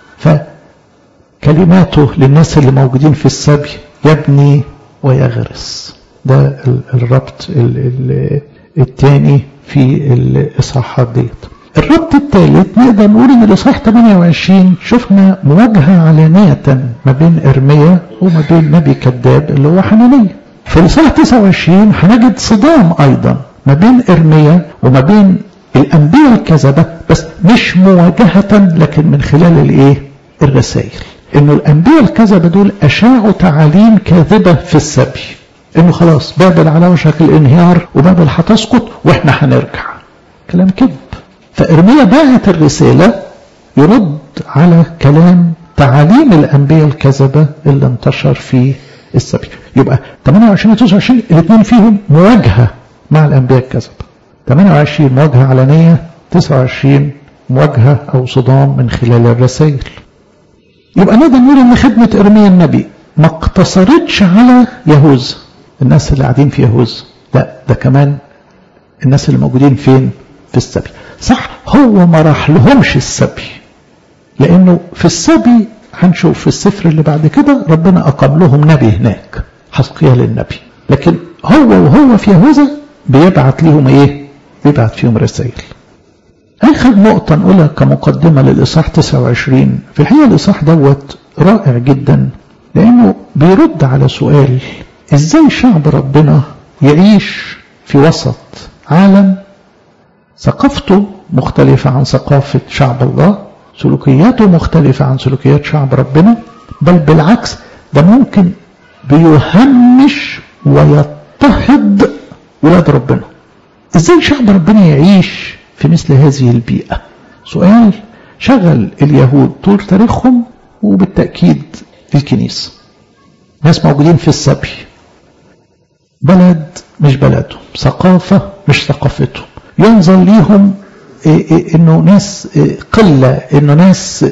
فكلماته للناس اللي موجودين في السبي يبني ويغرس. ده الربط الثاني في الإصحاحات ديت. الربط الثالث نقدر نقول ان الإصحاح ثمانية وعشرين شفنا مواجهة علانية ما بين إرميا وما بين نبي كذاب اللي هو حنانيا. في الإصحاح تسعة وعشرين هنجد صدام أيضا ما بين إرميا وما بين الأنبياء الكذبة، بس مش مواجهة لكن من خلال الإيه؟ الرسائل. إنه الأنبياء الكذبة دول أشاعوا تعاليم كاذبة في السبي، إنه خلاص بابل على وشك الانهيار وبابل هتسقط وإحنا هنرجع. كلام كذب. فإرميا باعت الرسالة يرد على كلام تعاليم الأنبياء الكذبة اللي انتشر في السبي. يبقى ثمانية وعشرين و تسعة وعشرين الاثنين فيهم مواجهة مع الأنبياء الكذبة. ثمانية وعشرين مواجهة علنية، تسعة وعشرين مواجهة أو صدام من خلال الرسائل. يبقى نقدر نقول إن خدمة إرميا النبي ما اقتصرتش على يهوذا، الناس اللي قاعدين في يهوذا، لا ده كمان الناس اللي موجودين فين؟ في السبي. صح هو ما راح لهمش السبي، لأنه في السبي هنشوف في السفر اللي بعد كده ربنا أقام لهم نبي هناك، حزقيال النبي، لكن هو وهو في يهوذا بيبعت لهم ايه؟ بيبعت فيهم رسائل. اخر نقطة نقولها كمقدمة للإصحاح تسعة وعشرين، في الحقيقة الإصحاح دوت رائع جدا، لأنه بيرد على سؤال ازاي شعب ربنا يعيش في وسط عالم ثقافته مختلفة عن ثقافة شعب الله، سلوكياته مختلفة عن سلوكيات شعب ربنا، بل بالعكس ده ممكن بيهمش ويضطهد ولاد ربنا. ازاي شعب ربنا يعيش في مثل هذه البيئة؟ سؤال شغل اليهود طول تاريخهم وبالتأكيد الكنيسة. ناس موجودين في السبي، بلد مش بلدهم، ثقافة مش ثقافتهم، ينظر ليهم انه ناس قلة، انه ناس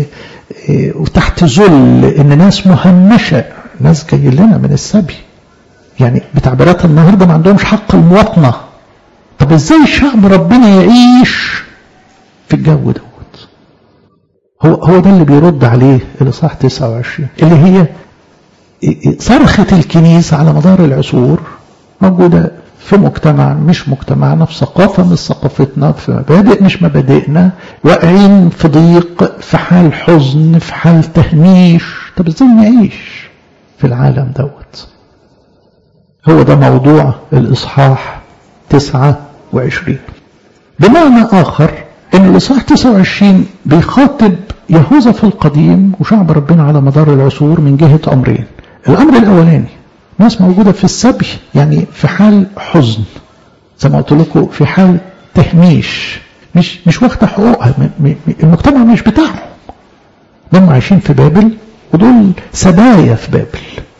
وتحت ذل، ان ناس مهمشة، ناس جاي لنا من السبي، يعني بتعبيرات النهارده ما عندهمش حق المواطنة. طب ازاي شعب ربنا يعيش في الجو دوت؟ هو هو ده اللي بيرد عليه الإصحاح تسعة وعشرين، اللي هي صرخة الكنيسة على مدار العصور، موجودة في مجتمع مش مجتمعنا، في ثقافة مش ثقافتنا، في مبادئ مش مبادئنا، واقعين في ضيق، في حال حزن، في حال تهميش. طب ازاي نعيش في العالم دوت؟ هو ده موضوع الإصحاح تسعة وعشرين. بمعنى آخر ان الإصحاح تسعة وعشرين بيخاطب يهوذا في القديم وشعب ربنا على مدار العصور من جهة أمرين. الأمر الأولاني ناس موجودة في السبي، يعني في حال حزن، زي ما قلت لكم في حال تهميش، مش مش واخدة حقوقها، المجتمع مش بتاعهم، هم عايشين في بابل ودول سبايا في بابل.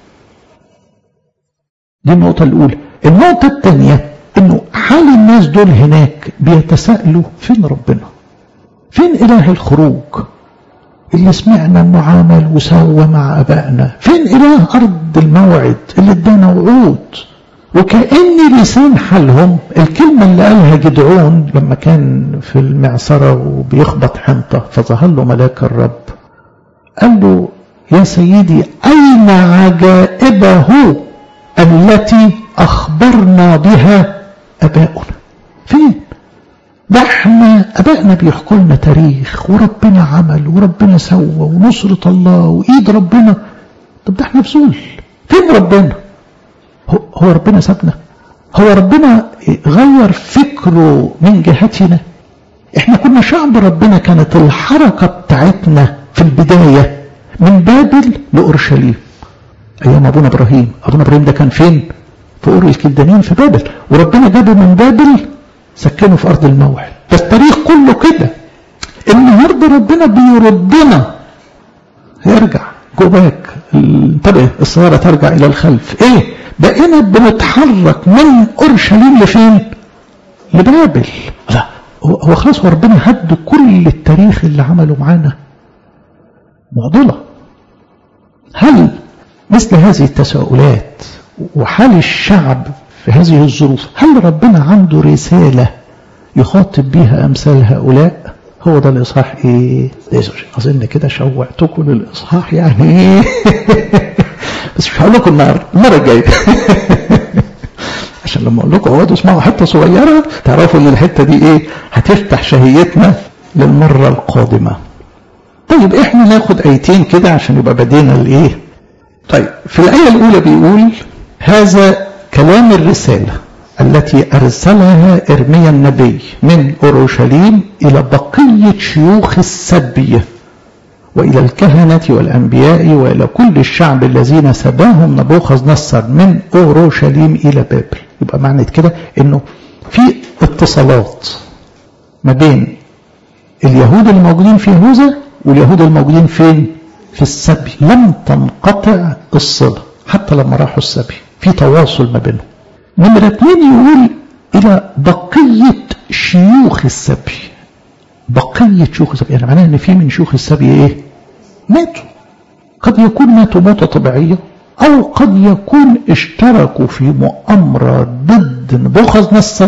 دي النقطة الأولى. النقطة الثانية إنه حال الناس دول هناك بيتساءلوا فين ربنا؟ فين إله الخروج اللي سمعنا إنه عمل وسوى مع أبائنا؟ فين إله أرض الموعد اللي ادانا وعود؟ وكأن لسان حالهم الكلمة اللي قالها جدعون لما كان في المعصرة وبيخبط حنطة فظهر له ملاك الرب قال له يا سيدي أين عجائبه التي أخبرنا بها أباؤنا؟ فين؟ ده احنا أبائنا بيحكوا لنا تاريخ وربنا عمل وربنا سوى ونصرة الله وإيد ربنا. طب ده احنا بذل، فين ربنا؟ هو ربنا سابنا؟ هو ربنا غير فكره من جهتنا؟ احنا كنا شعب ربنا، كانت الحركة بتاعتنا في البداية من بابل لأورشليم أيام أبونا إبراهيم. أبونا إبراهيم ده كان فين؟ في أور الكلدانيين في بابل، وربنا جابه من بابل سكنه في أرض الموعد. ده التاريخ كله كده. النهارده ربنا بيردنا، هيرجع جواك، انتبه السيارة ترجع إلى الخلف. إيه؟ بقينا بنتحرك من أورشليم لفين؟ لبابل. لا هو خلاص، هو ربنا هد كل التاريخ اللي عمله معانا. معضلة. هل مثل هذه التساؤلات وحال الشعب في هذه الظروف، هل ربنا عنده رسالة يخاطب بها أمثال هؤلاء؟ هو ده الإصحاح إيه؟ أظن كده شوعتكم للإصحاح يعني إيه؟ بس مش هقول لكم النهارده، المرة الجاية عشان عشان لما اقول لكم اقعدوا اسمعوا حته صغيره تعرفوا ان الحته دي ايه هتفتح شهيتنا للمره القادمه. طيب احنا ناخد ايتين كده عشان يبقى بدينا الايه. طيب في الايه الاولى بيقول هذا كلام الرساله التي ارسلها ارميا النبي من اورشليم الى بقيه شيوخ السبي وإلى الكهنة والأنبياء وإلى كل الشعب الذين سباهم نبوخذ نصر من أورشليم إلى بابل. يبقى معنى كده إنه في اتصالات ما بين اليهود الموجودين في يهوذا واليهود الموجودين فين؟ في السبي. لم تنقطع الصلة حتى لما راحوا السبي، في تواصل ما بينهم. نمرة اثنين يقول إلى بقية شيوخ السبي. بقية شيوخ السبي يعني معناه ان في من شيوخ السبي ايه؟ ماتوا. قد يكون ماتوا موتة طبيعية او قد يكون اشتركوا في مؤامرة ضد نبوخذ نصر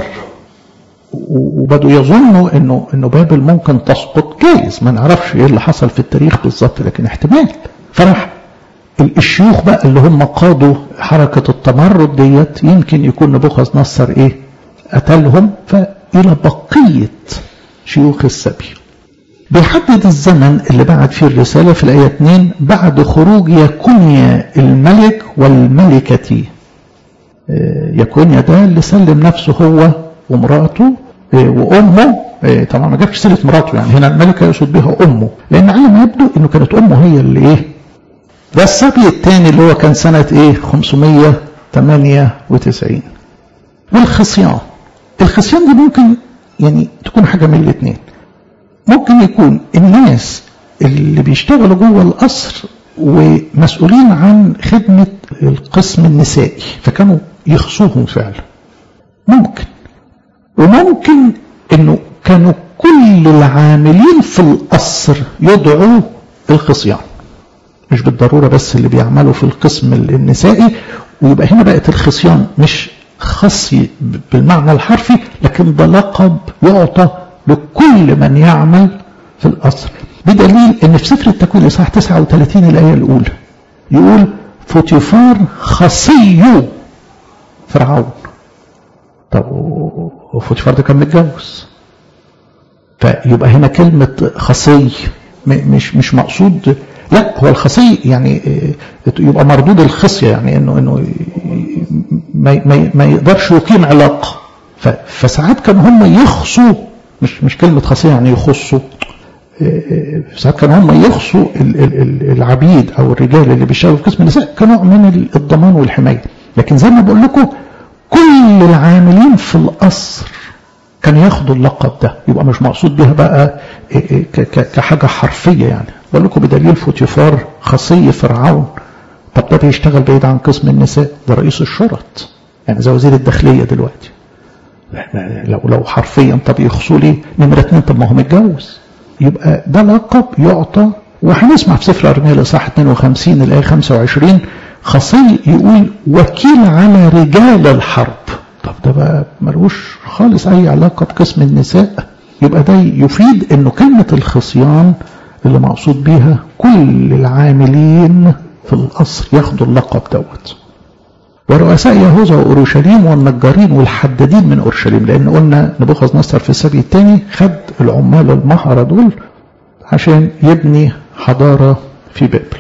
وبدوا يظنوا انه انه بابل ممكن تسقط. جايز ما نعرفش ايه اللي حصل في التاريخ بالظبط لكن احتمال. فراح الشيوخ بقى اللي هم قادوا حركة التمرد ديت يمكن يكون نبوخذ نصر ايه؟ قتلهم. فإلى بقية شيوخ السبي. بيحدد الزمن اللي بعد فيه الرسالة في الآية اثنين بعد خروج يكونيا الملك والملكة. يكونيا ده اللي سلم نفسه هو ومراته وأمه. طبعا ما جابش سيرة مراته يعني هنا الملكة يقصد بها أمه لأن على ما يبدو إنه كانت أمه هي اللي إيه. ده السبي الثاني اللي هو كان سنة إيه خمسمية وثمانية وتسعين. والخصيان. الخصيان دي ممكن يعني تكون حاجة من الاثنين. ممكن يكون الناس اللي بيشتغلوا جوه القصر ومسؤولين عن خدمة القسم النسائي فكانوا يخصوهم فعلا. ممكن. وممكن انه كانوا كل العاملين في القصر يدعوا الخصيان. مش بالضرورة بس اللي بيعملوا في القسم النسائي. ويبقى هنا بقت الخصيان مش خصي بالمعنى الحرفي لكن ده لقب يعطى لكل من يعمل في القصر. بدليل ان في سفر التكوين اصحاح تسعة وثلاثين الايه الاولى يقول فوتيفار خصي فرعون. طب وفوتيفار ده كان متجوز. فيبقى هنا كلمه خصي مش مش مقصود. لا هو الخصي يعني يبقى مردود الخصيه يعني انه انه ما ما ما يقدرش يقيم علاقه. فساعات كانوا هم يخصوا مش مش كلمه خصيه يعني يخصوا. ساعات كانوا هم يخصوا العبيد او الرجال اللي بيشتغلوا في قسم النساء كنوع من الضمان والحمايه. لكن زي ما بقول لكم كل العاملين في القصر كانوا ياخدوا اللقب ده. يبقى مش مقصود بها بقى كحاجه حرفيه يعني. بقول لكم بدليل فوتيفار خصي فرعون. طب ده بيشتغل بعيد عن قسم النساء. ده رئيس الشرط يعني زي وزير الداخليه دلوقتي. لو لو حرفيا طب يخصوا لي نمره اثنين طب ما هو متجوز. يبقى ده لقب يعطى. وهنسمع في سفر ارميا الاصحاح اثنين وخمسين الايه خمسة وعشرين خصي يقول وكيل على رجال الحرب. طب ده بقى ملوش خالص اي علاقه بقسم النساء. يبقى ده يفيد انه كلمه الخصيان اللي مقصود بيها كل العاملين في القصر ياخدوا اللقب دوت. ورؤساء يهوذا واورشليم والنجارين والحدادين من اورشليم لان قلنا نبوخذ نصر في السبي الثاني خد العمال المهرة دول عشان يبني حضارة في بابل.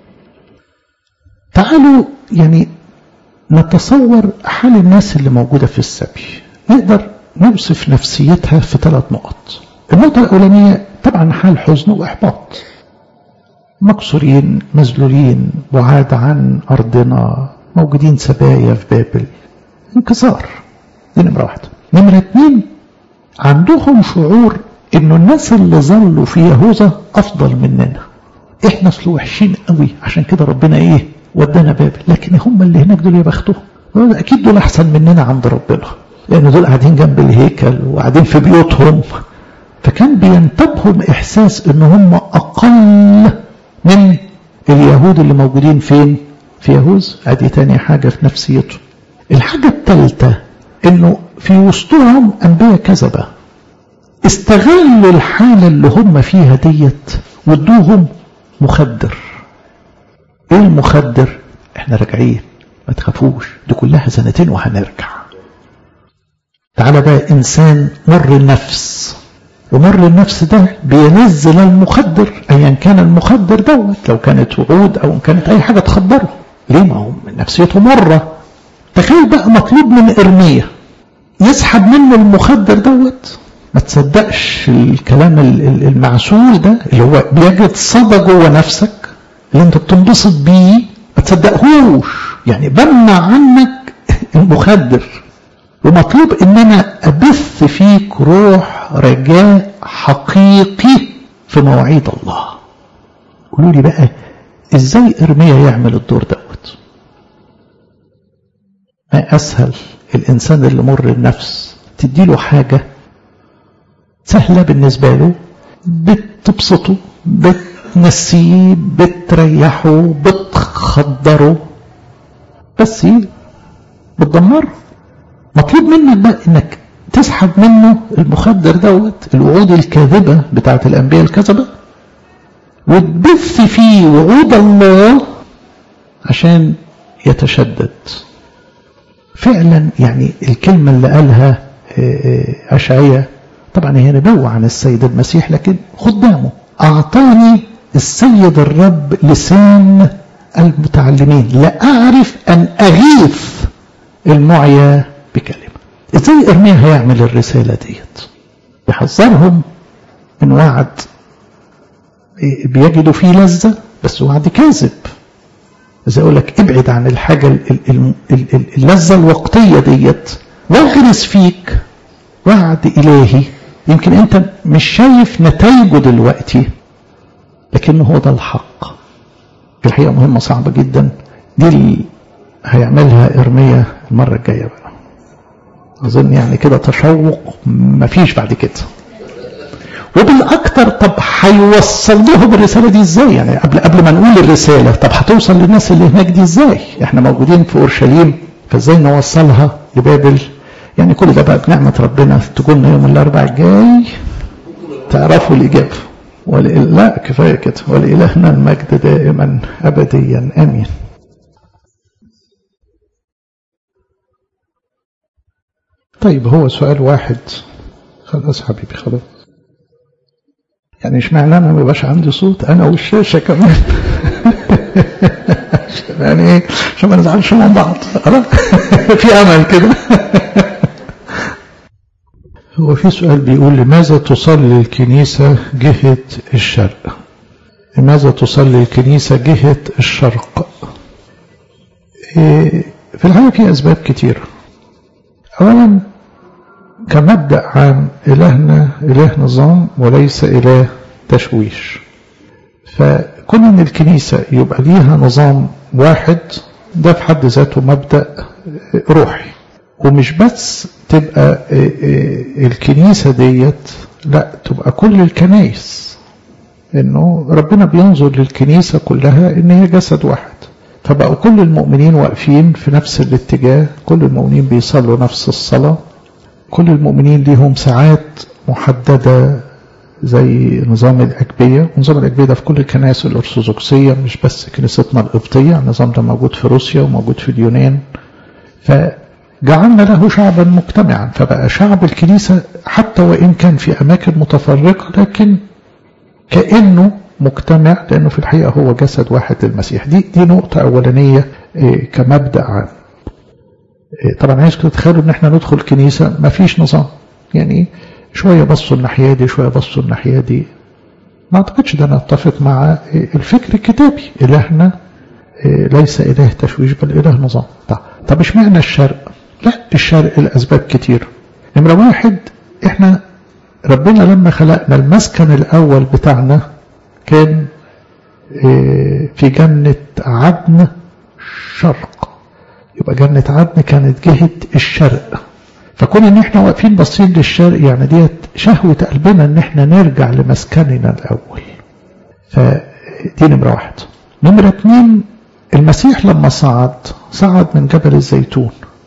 تعالوا يعني نتصور حال الناس اللي موجودة في السبي. نقدر نوصف نفسيتها في ثلاث نقط. النقطة الأولانية طبعا حال حزن وإحباط. مكسورين مذلولين بعاد عن أرضنا موجودين سبايا في بابل. انكسار. دي نمرة واحدة. نمرة اثنين عندهم شعور إنه الناس اللي ظلوا في يهوذا أفضل مننا. إحنا أصل وحشين قوي عشان كده ربنا إيه ودانا بابل. لكن هم اللي هناك دول يا بختهم. أكيد دول أحسن مننا عند ربنا لأن دول قاعدين جنب الهيكل وقاعدين في بيوتهم. فكان بينتابهم إحساس إن هم أقل من اليهود اللي موجودين فين في يهوذا. ادي تاني حاجة في نفسيته. الحاجة الثالثة انه في وسطهم انبياء كذبة استغلوا الحالة اللي هم فيها ديت وادوهم مخدر. ايه المخدر؟ احنا راجعين ما تخافوش دي كلها سنتين وهنرجع. تعالى بقى إنسان مر النفس، ومر النفس ده بينزل المخدر أيا كان المخدر دوت، لو كانت وعود أو كانت أي حاجة تخدره. ليه؟ ما هو نفسيته مرة. تخيل بقى مطلوب من إرميا يسحب منه المخدر دوت. ما تصدقش الكلام المعسول ده اللي هو بيجد صدى جوه نفسك اللي انت بتنبسط بيه، ما تصدقهوش. يعني بمنع عنك المخدر، ومطلوب ان انا ابث فيك روح رجاء حقيقي في مواعيد الله. قولوا لي بقى ازاي ارميا يعمل الدور دوت؟ ما اسهل الانسان اللي مر النفس تديله حاجه سهله بالنسبه له، بتبسطه، بتنسيه، بتريحه، بتخدره، بس بتدمره. مطلوب منك بقى انك تسحب منه المخدر دوت، الوعود الكاذبه بتاعت الانبياء الكذبه، وتبث فيه وعود الله عشان يتشدد. فعلا يعني الكلمه اللي قالها اشعياء، طبعا هي نبوة عن السيد المسيح، لكن خدامه: أعطاني السيد الرب لسان المتعلمين لأعرف أن أغيث المعيا بكلمة. إزاي إرميا هيعمل الرسالة ديت؟ يحذرهم من وعد بيجدوا فيه لذة، بس وعد كاذب. إزاي أقول لك ابعد عن الحاجة اللذة الوقتية ديت، واغرس فيك وعد إلهي يمكن أنت مش شايف نتائجه دلوقتي، لكنه هو ده الحق. في الحقيقة مهمة صعبة جدا، دي اللي هيعملها إرميا المرة الجاية بقى. أظن يعني كده تشوق مفيش بعد كده. وبالأكتر طب هيوصل لهم الرسالة دي إزاي؟ يعني قبل قبل ما نقول الرسالة، طب هتوصل للناس اللي هناك دي إزاي؟ إحنا موجودين في أورشليم، فإزاي نوصلها لبابل؟ يعني كل ده بقى بنعمة ربنا تقولنا يوم الأربع الجاي تعرفوا الإجابة. لا كفاية كده. ولإلهنا المجد دائما أبديا آمين. طيب هو سؤال واحد خلاص حبيبي خلاص. يعني اشمعنى انا ما يبقاش عندي صوت انا والشاشه كمان؟ يعني ايه؟ عشان ما نزعلش من بعض. في امل كده. هو في سؤال بيقول: لماذا تصلي الكنيسة جهة الشرق؟ لماذا تصلي الكنيسة جهة الشرق؟ إيه في الحقيقة في أسباب كتير. أولا كمبدأ عام إلهنا إله نظام وليس إله تشويش، فكون أن الكنيسة يبقى ليها نظام واحد ده في حد ذاته مبدأ روحي. ومش بس تبقى الكنيسة ديت، لا تبقى كل الكنائس، انه ربنا بينظر للكنيسة كلها ان هي جسد واحد، فبقوا كل المؤمنين واقفين في نفس الاتجاه، كل المؤمنين بيصلوا نفس الصلاة، كل المؤمنين ليهم ساعات محددة زي نظام الأجبية. ونظام الأجبية ده في كل الكنائس الأرثوذكسية، مش بس كنيستنا القبطية. النظام ده موجود في روسيا وموجود في اليونان. فجعلنا له شعبا مجتمعا، فبقى شعب الكنيسة حتى وإن كان في أماكن متفرقة لكن كأنه مجتمع، لأنه في الحقيقة هو جسد واحد للمسيح. دي دي نقطة أولانية كمبدأ عام. طبعا عايز تتخيلوا ان احنا ندخل كنيسة ما فيش نظام، يعني شوية بصوا الناحية دي شوية بصوا الناحية دي. ما اعتقدش ده نتفق مع الفكر الكتابي. إلهنا ليس إله تشويش بل إله نظام. طب ايش معنى الشرق؟ لا الشرق الأسباب كتير. نمرة واحد، احنا ربنا لما خلقنا المسكن الأول بتاعنا كان في جنة عدن شرق، يبقى جنة عدن كانت جهة الشرق. فكون ان احنا واقفين باصين للشرق يعني ديت شهوة قلبنا ان احنا نرجع لمسكننا الاول. فدي نمرة واحد. نمرة اتنين، المسيح لما صعد صعد من جبل الزيتون،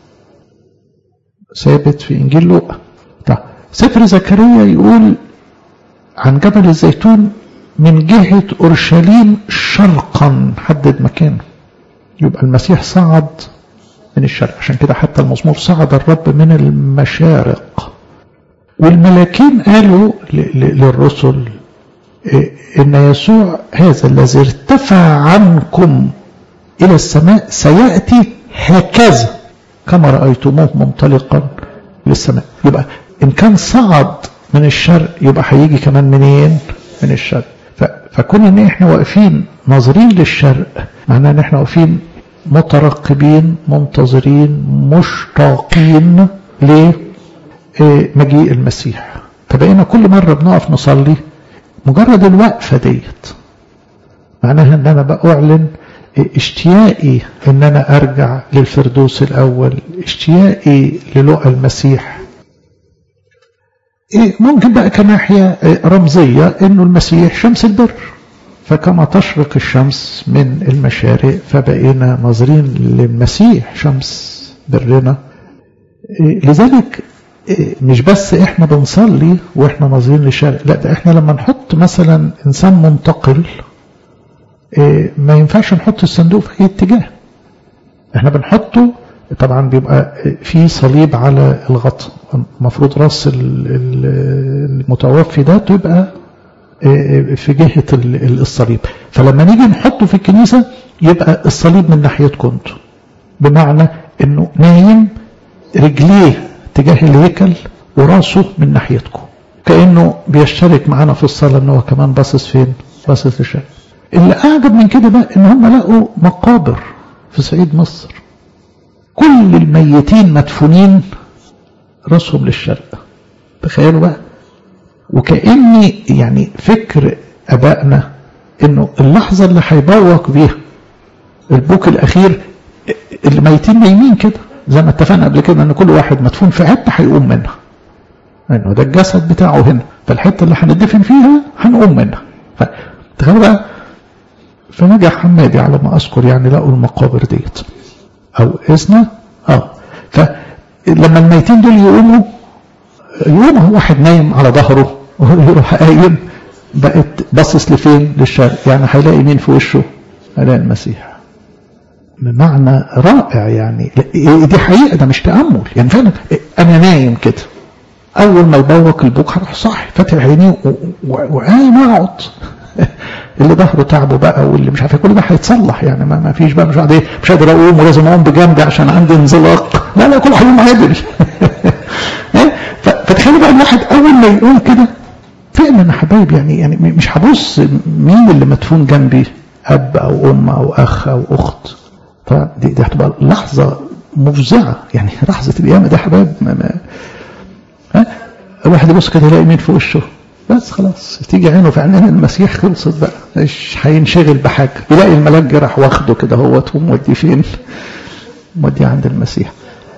ثابت في انجيل لوقا. طيب سفر زكريا يقول عن جبل الزيتون من جهة اورشليم شرقا، حدد مكانه. يبقى المسيح صعد من الشرق. عشان كده حتى المزمور صعد الرب من المشارق. والملاكين قالوا للرسل إن يسوع هذا الذي ارتفع عنكم إلى السماء سيأتي هكذا كما رأيتموه منطلقا للسماء. يبقى إن كان صعد من الشرق يبقى هيجي كمان منين؟ من الشرق. فكون إن إحنا واقفين ناظرين للشرق معناه إن إحنا واقفين مترقبين منتظرين مشتاقين لمجيء المسيح. فبقينا كل مرة بنقف نصلي مجرد الوقفة ديت معناها ان انا بأعلن اشتياقي ان انا ارجع للفردوس الاول، اشتياقي للقاء المسيح. ممكن بقى كناحية رمزية انه المسيح شمس البر، فكما تشرق الشمس من المشارق فبقينا ناظرين للمسيح شمس برنا. لذلك مش بس احنا بنصلي واحنا ناظرين للشرق، لا ده احنا لما نحط مثلا انسان منتقل ما ينفعش نحط الصندوق في اي اتجاه. احنا بنحطه طبعا بيبقى في صليب على الغطاء، المفروض راس المتوفي ده تبقى في جهة الصليب. فلما نيجي نحطه في الكنيسة يبقى الصليب من ناحيتكم انتوا، بمعنى انه نايم رجليه تجاه الهيكل وراسه من ناحيتكم، كأنه بيشترك معنا في الصلاة انه كمان باصص فين؟ باصص للشرق. اللي اعجب من كده بقى ان هم لقوا مقابر في صعيد مصر كل الميتين مدفونين راسهم للشرق. تخيلوا بقى. وكأني يعني فكر ابائنا انه اللحظة اللي هيبوق بيها البوك الاخير اللي ميتين نايمين كده، زي ما اتفقنا قبل كده ان كل واحد مدفون في حته هيقوم منها، انه ده الجسد بتاعه هنا، فالحته اللي هندفن فيها هنقوم منها. فتخيلوا بقى في نجع حمادي على ما اذكر يعني لقوا المقابر ديت او اذنه اه فلما الميتين دول يقوموا يقوم واحد نايم على ظهره ويروح قايم بقت باصص لفين؟ للشرق. يعني هيلاقي مين في وشه؟ هيلاقي المسيح. بمعنى رائع يعني. دي حقيقة، ده مش تأمل يعني. فعلا أنا نايم كده، أول ما يبوق البوك هروح صاحي فاتح عيني وقايم أقعد. اللي ظهره تعبه بقى واللي مش عارف كل ده هيتصلح يعني. ما, ما فيش بقى مش قادر مش قادر أقوم ولازم أقوم بجنبي عشان عندي انزلاق. لا لا كله هيقوم عادل. فتخيلوا بقى الواحد أول ما يقوم كده فعلا يا حبايب يعني يعني مش هبص مين اللي مدفون جنبي، أب أو أم أو أخ أو أخت. فدي دي هتبقى لحظة مفزعة يعني. لحظة القيامة دي حبايب ما ما ها الواحد يبص كده يلاقي مين في وشه، بس خلاص تيجي عينه في عينين المسيح خلصت بقى، مش هينشغل بحاجة. يلاقي الملاك جرح واخده كده هو ومودي فين؟ مودي عند المسيح.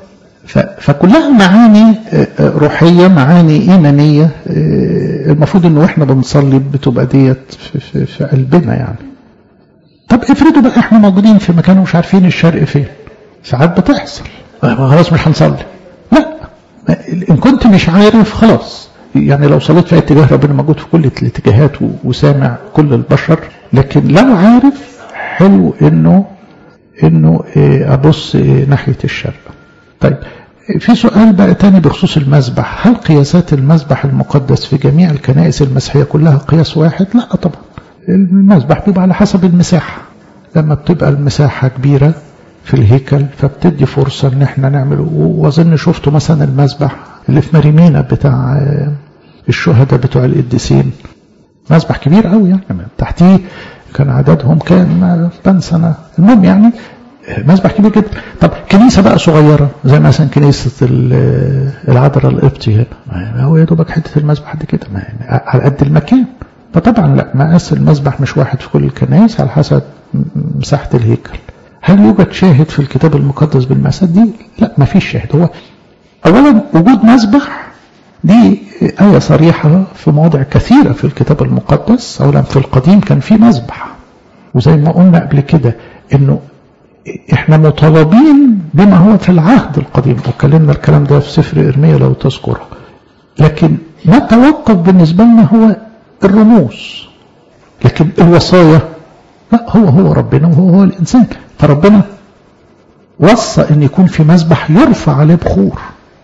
فكلها معاني روحية، معاني إيمانية المفروض إنه إحنا بنصلي بتبقى ديت في, في, في قلبنا يعني. طب افرضوا بقى إحنا موجودين في مكان ومش عارفين الشرق فين، ساعات بتحصل خلاص مش هنصلي. لا، إن كنت مش عارف خلاص يعني لو صليت في اتجاه ربنا موجود في كل الاتجاهات وسامع كل البشر، لكن لو عارف حلو إنه إنه أبص ناحية الشرق. طيب في سؤال بقى تاني بخصوص المذبح. هل قياسات المذبح المقدس في جميع الكنائس المسيحية كلها قياس واحد؟ لا طبعا. المذبح بيبقى على حسب المساحة. لما بتبقى المساحة كبيرة في الهيكل فبتدي فرصة ان احنا نعمله. واظن شفتوا مثلا المذبح اللي في مريمينا بتاع الشهداء بتوع القديسين، مذبح كبير قوي يعني. تحتيه كان عددهم كان بنسى انا، المهم يعني مذبح كبير جدا. طب كنيسة بقى صغيرة زي مثلا كنيسة العذراء القبطي هنا، هو يا دوبك حتة المذبح دي كده على قد المكان. فطبعا لا، مقاس المذبح مش واحد في كل الكنائس، على حسب مساحة الهيكل. هل يوجد شاهد في الكتاب المقدس بالمقاسات دي؟ لا، ما فيش شاهد. هو اولا وجود مذبح دي آية صريحة في مواضع كثيرة في الكتاب المقدس. اولا في القديم كان في مذبح، وزي ما قلنا قبل كده انه احنا مطالبين بما هو في العهد القديم، وكلمنا الكلام ده في سفر إرميا لو تذكره. لكن ما توقف بالنسبة لنا هو الرموز، لكن الوصايا لا، هو هو ربنا وهو هو الإنسان. فربنا وصى ان يكون في مذبح يرفع عليه بخور،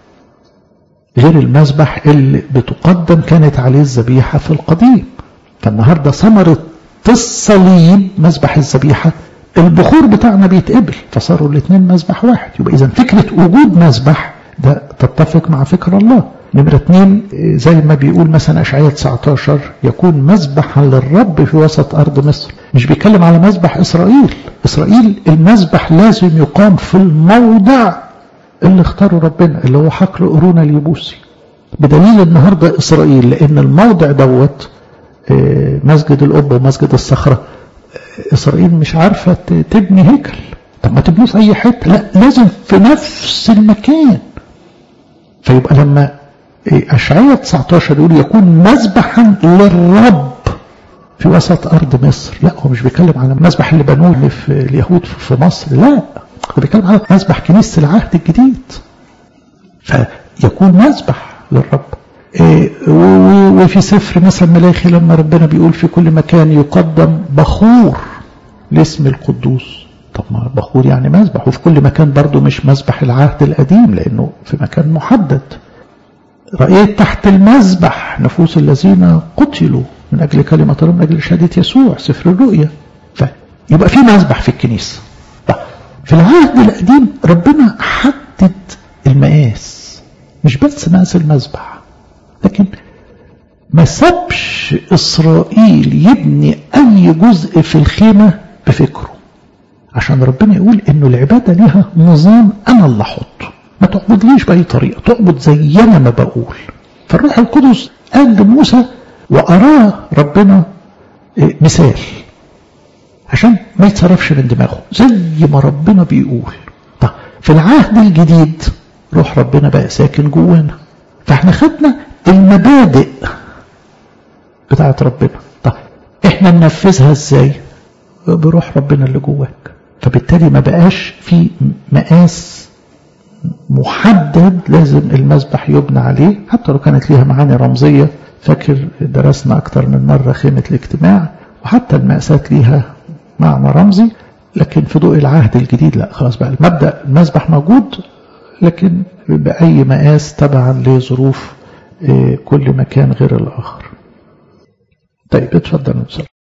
غير المذبح اللي بتقدم كانت عليه الذبيحة في القديم. فالنهاردة ثمرة الصليب مذبح الذبيحة، البخور بتاعنا بيتقبل، فصاروا الاثنين مذبح واحد. يبقى إذا فكرة وجود مذبح ده تتفق مع فكر الله. نمرة اثنين زي ما بيقول مثلا أشعياء تسعة عشر يكون مذبحا للرب في وسط أرض مصر. مش بيتكلم على مذبح إسرائيل. إسرائيل المذبح لازم يقام في الموضع اللي اختاره ربنا اللي هو حقل قرون اليبوسي، بدليل النهاردة إسرائيل لأن الموضع دوت مسجد القبة ومسجد الصخرة، إسرائيل مش عارفة تبني هيكل. طب ما تبنيه في أي حتة، لا لازم في نفس المكان. فيبقى لما أشعياء تسعة عشر يقول يكون مذبحا للرب في وسط أرض مصر، لا هو مش بيتكلم على المذبح اللي بنوه في اليهود في مصر، لا هو بيتكلم على مذبح كنيسة العهد الجديد. فيكون مذبح للرب. وفي سفر مثلا ملاخي لما ربنا بيقول في كل مكان يقدم بخور لاسم القدوس، طب ما بخور يعني مذبح، وفي كل مكان برضو مش مذبح العهد القديم لأنه في مكان محدد. رأيت تحت المذبح نفوس الذين قتلوا من أجل كلمة الله من أجل شهادة يسوع، سفر الرؤيا. فيبقى في مذبح في الكنيسة. في العهد القديم ربنا حدد المقاس، مش بس مقاس المذبح، لكن ما سابش إسرائيل يبني أي جزء في الخيمة بفكره، عشان ربنا يقول إنه العبادة لها نظام أنا اللي أحطه، ما تعبدليش بأي طريقة، تعبد زي أنا ما بقول. فالروح القدس قال لموسى وأراه ربنا مثال عشان ما يتصرفش من دماغه زي ما ربنا بيقول. طيب في العهد الجديد روح ربنا بقى ساكن جوانا، فاحنا خدنا المبادئ بتاعت ربنا. طيب احنا ننفذها ازاي؟ بروح ربنا اللي جواك. فبالتالي ما بقاش في مقاس محدد لازم المذبح يبنى عليه، حتى لو كانت ليها معاني رمزية. فاكر درسنا أكتر من مرة خيمة الاجتماع، وحتى المقاسات ليها معنى رمزي، لكن في ضوء العهد الجديد لا، خلاص بقى المبدأ المذبح موجود، لكن بأي مقاس تبعا لظروف كل مكان غير الآخر. طيب اتفضل نصلي.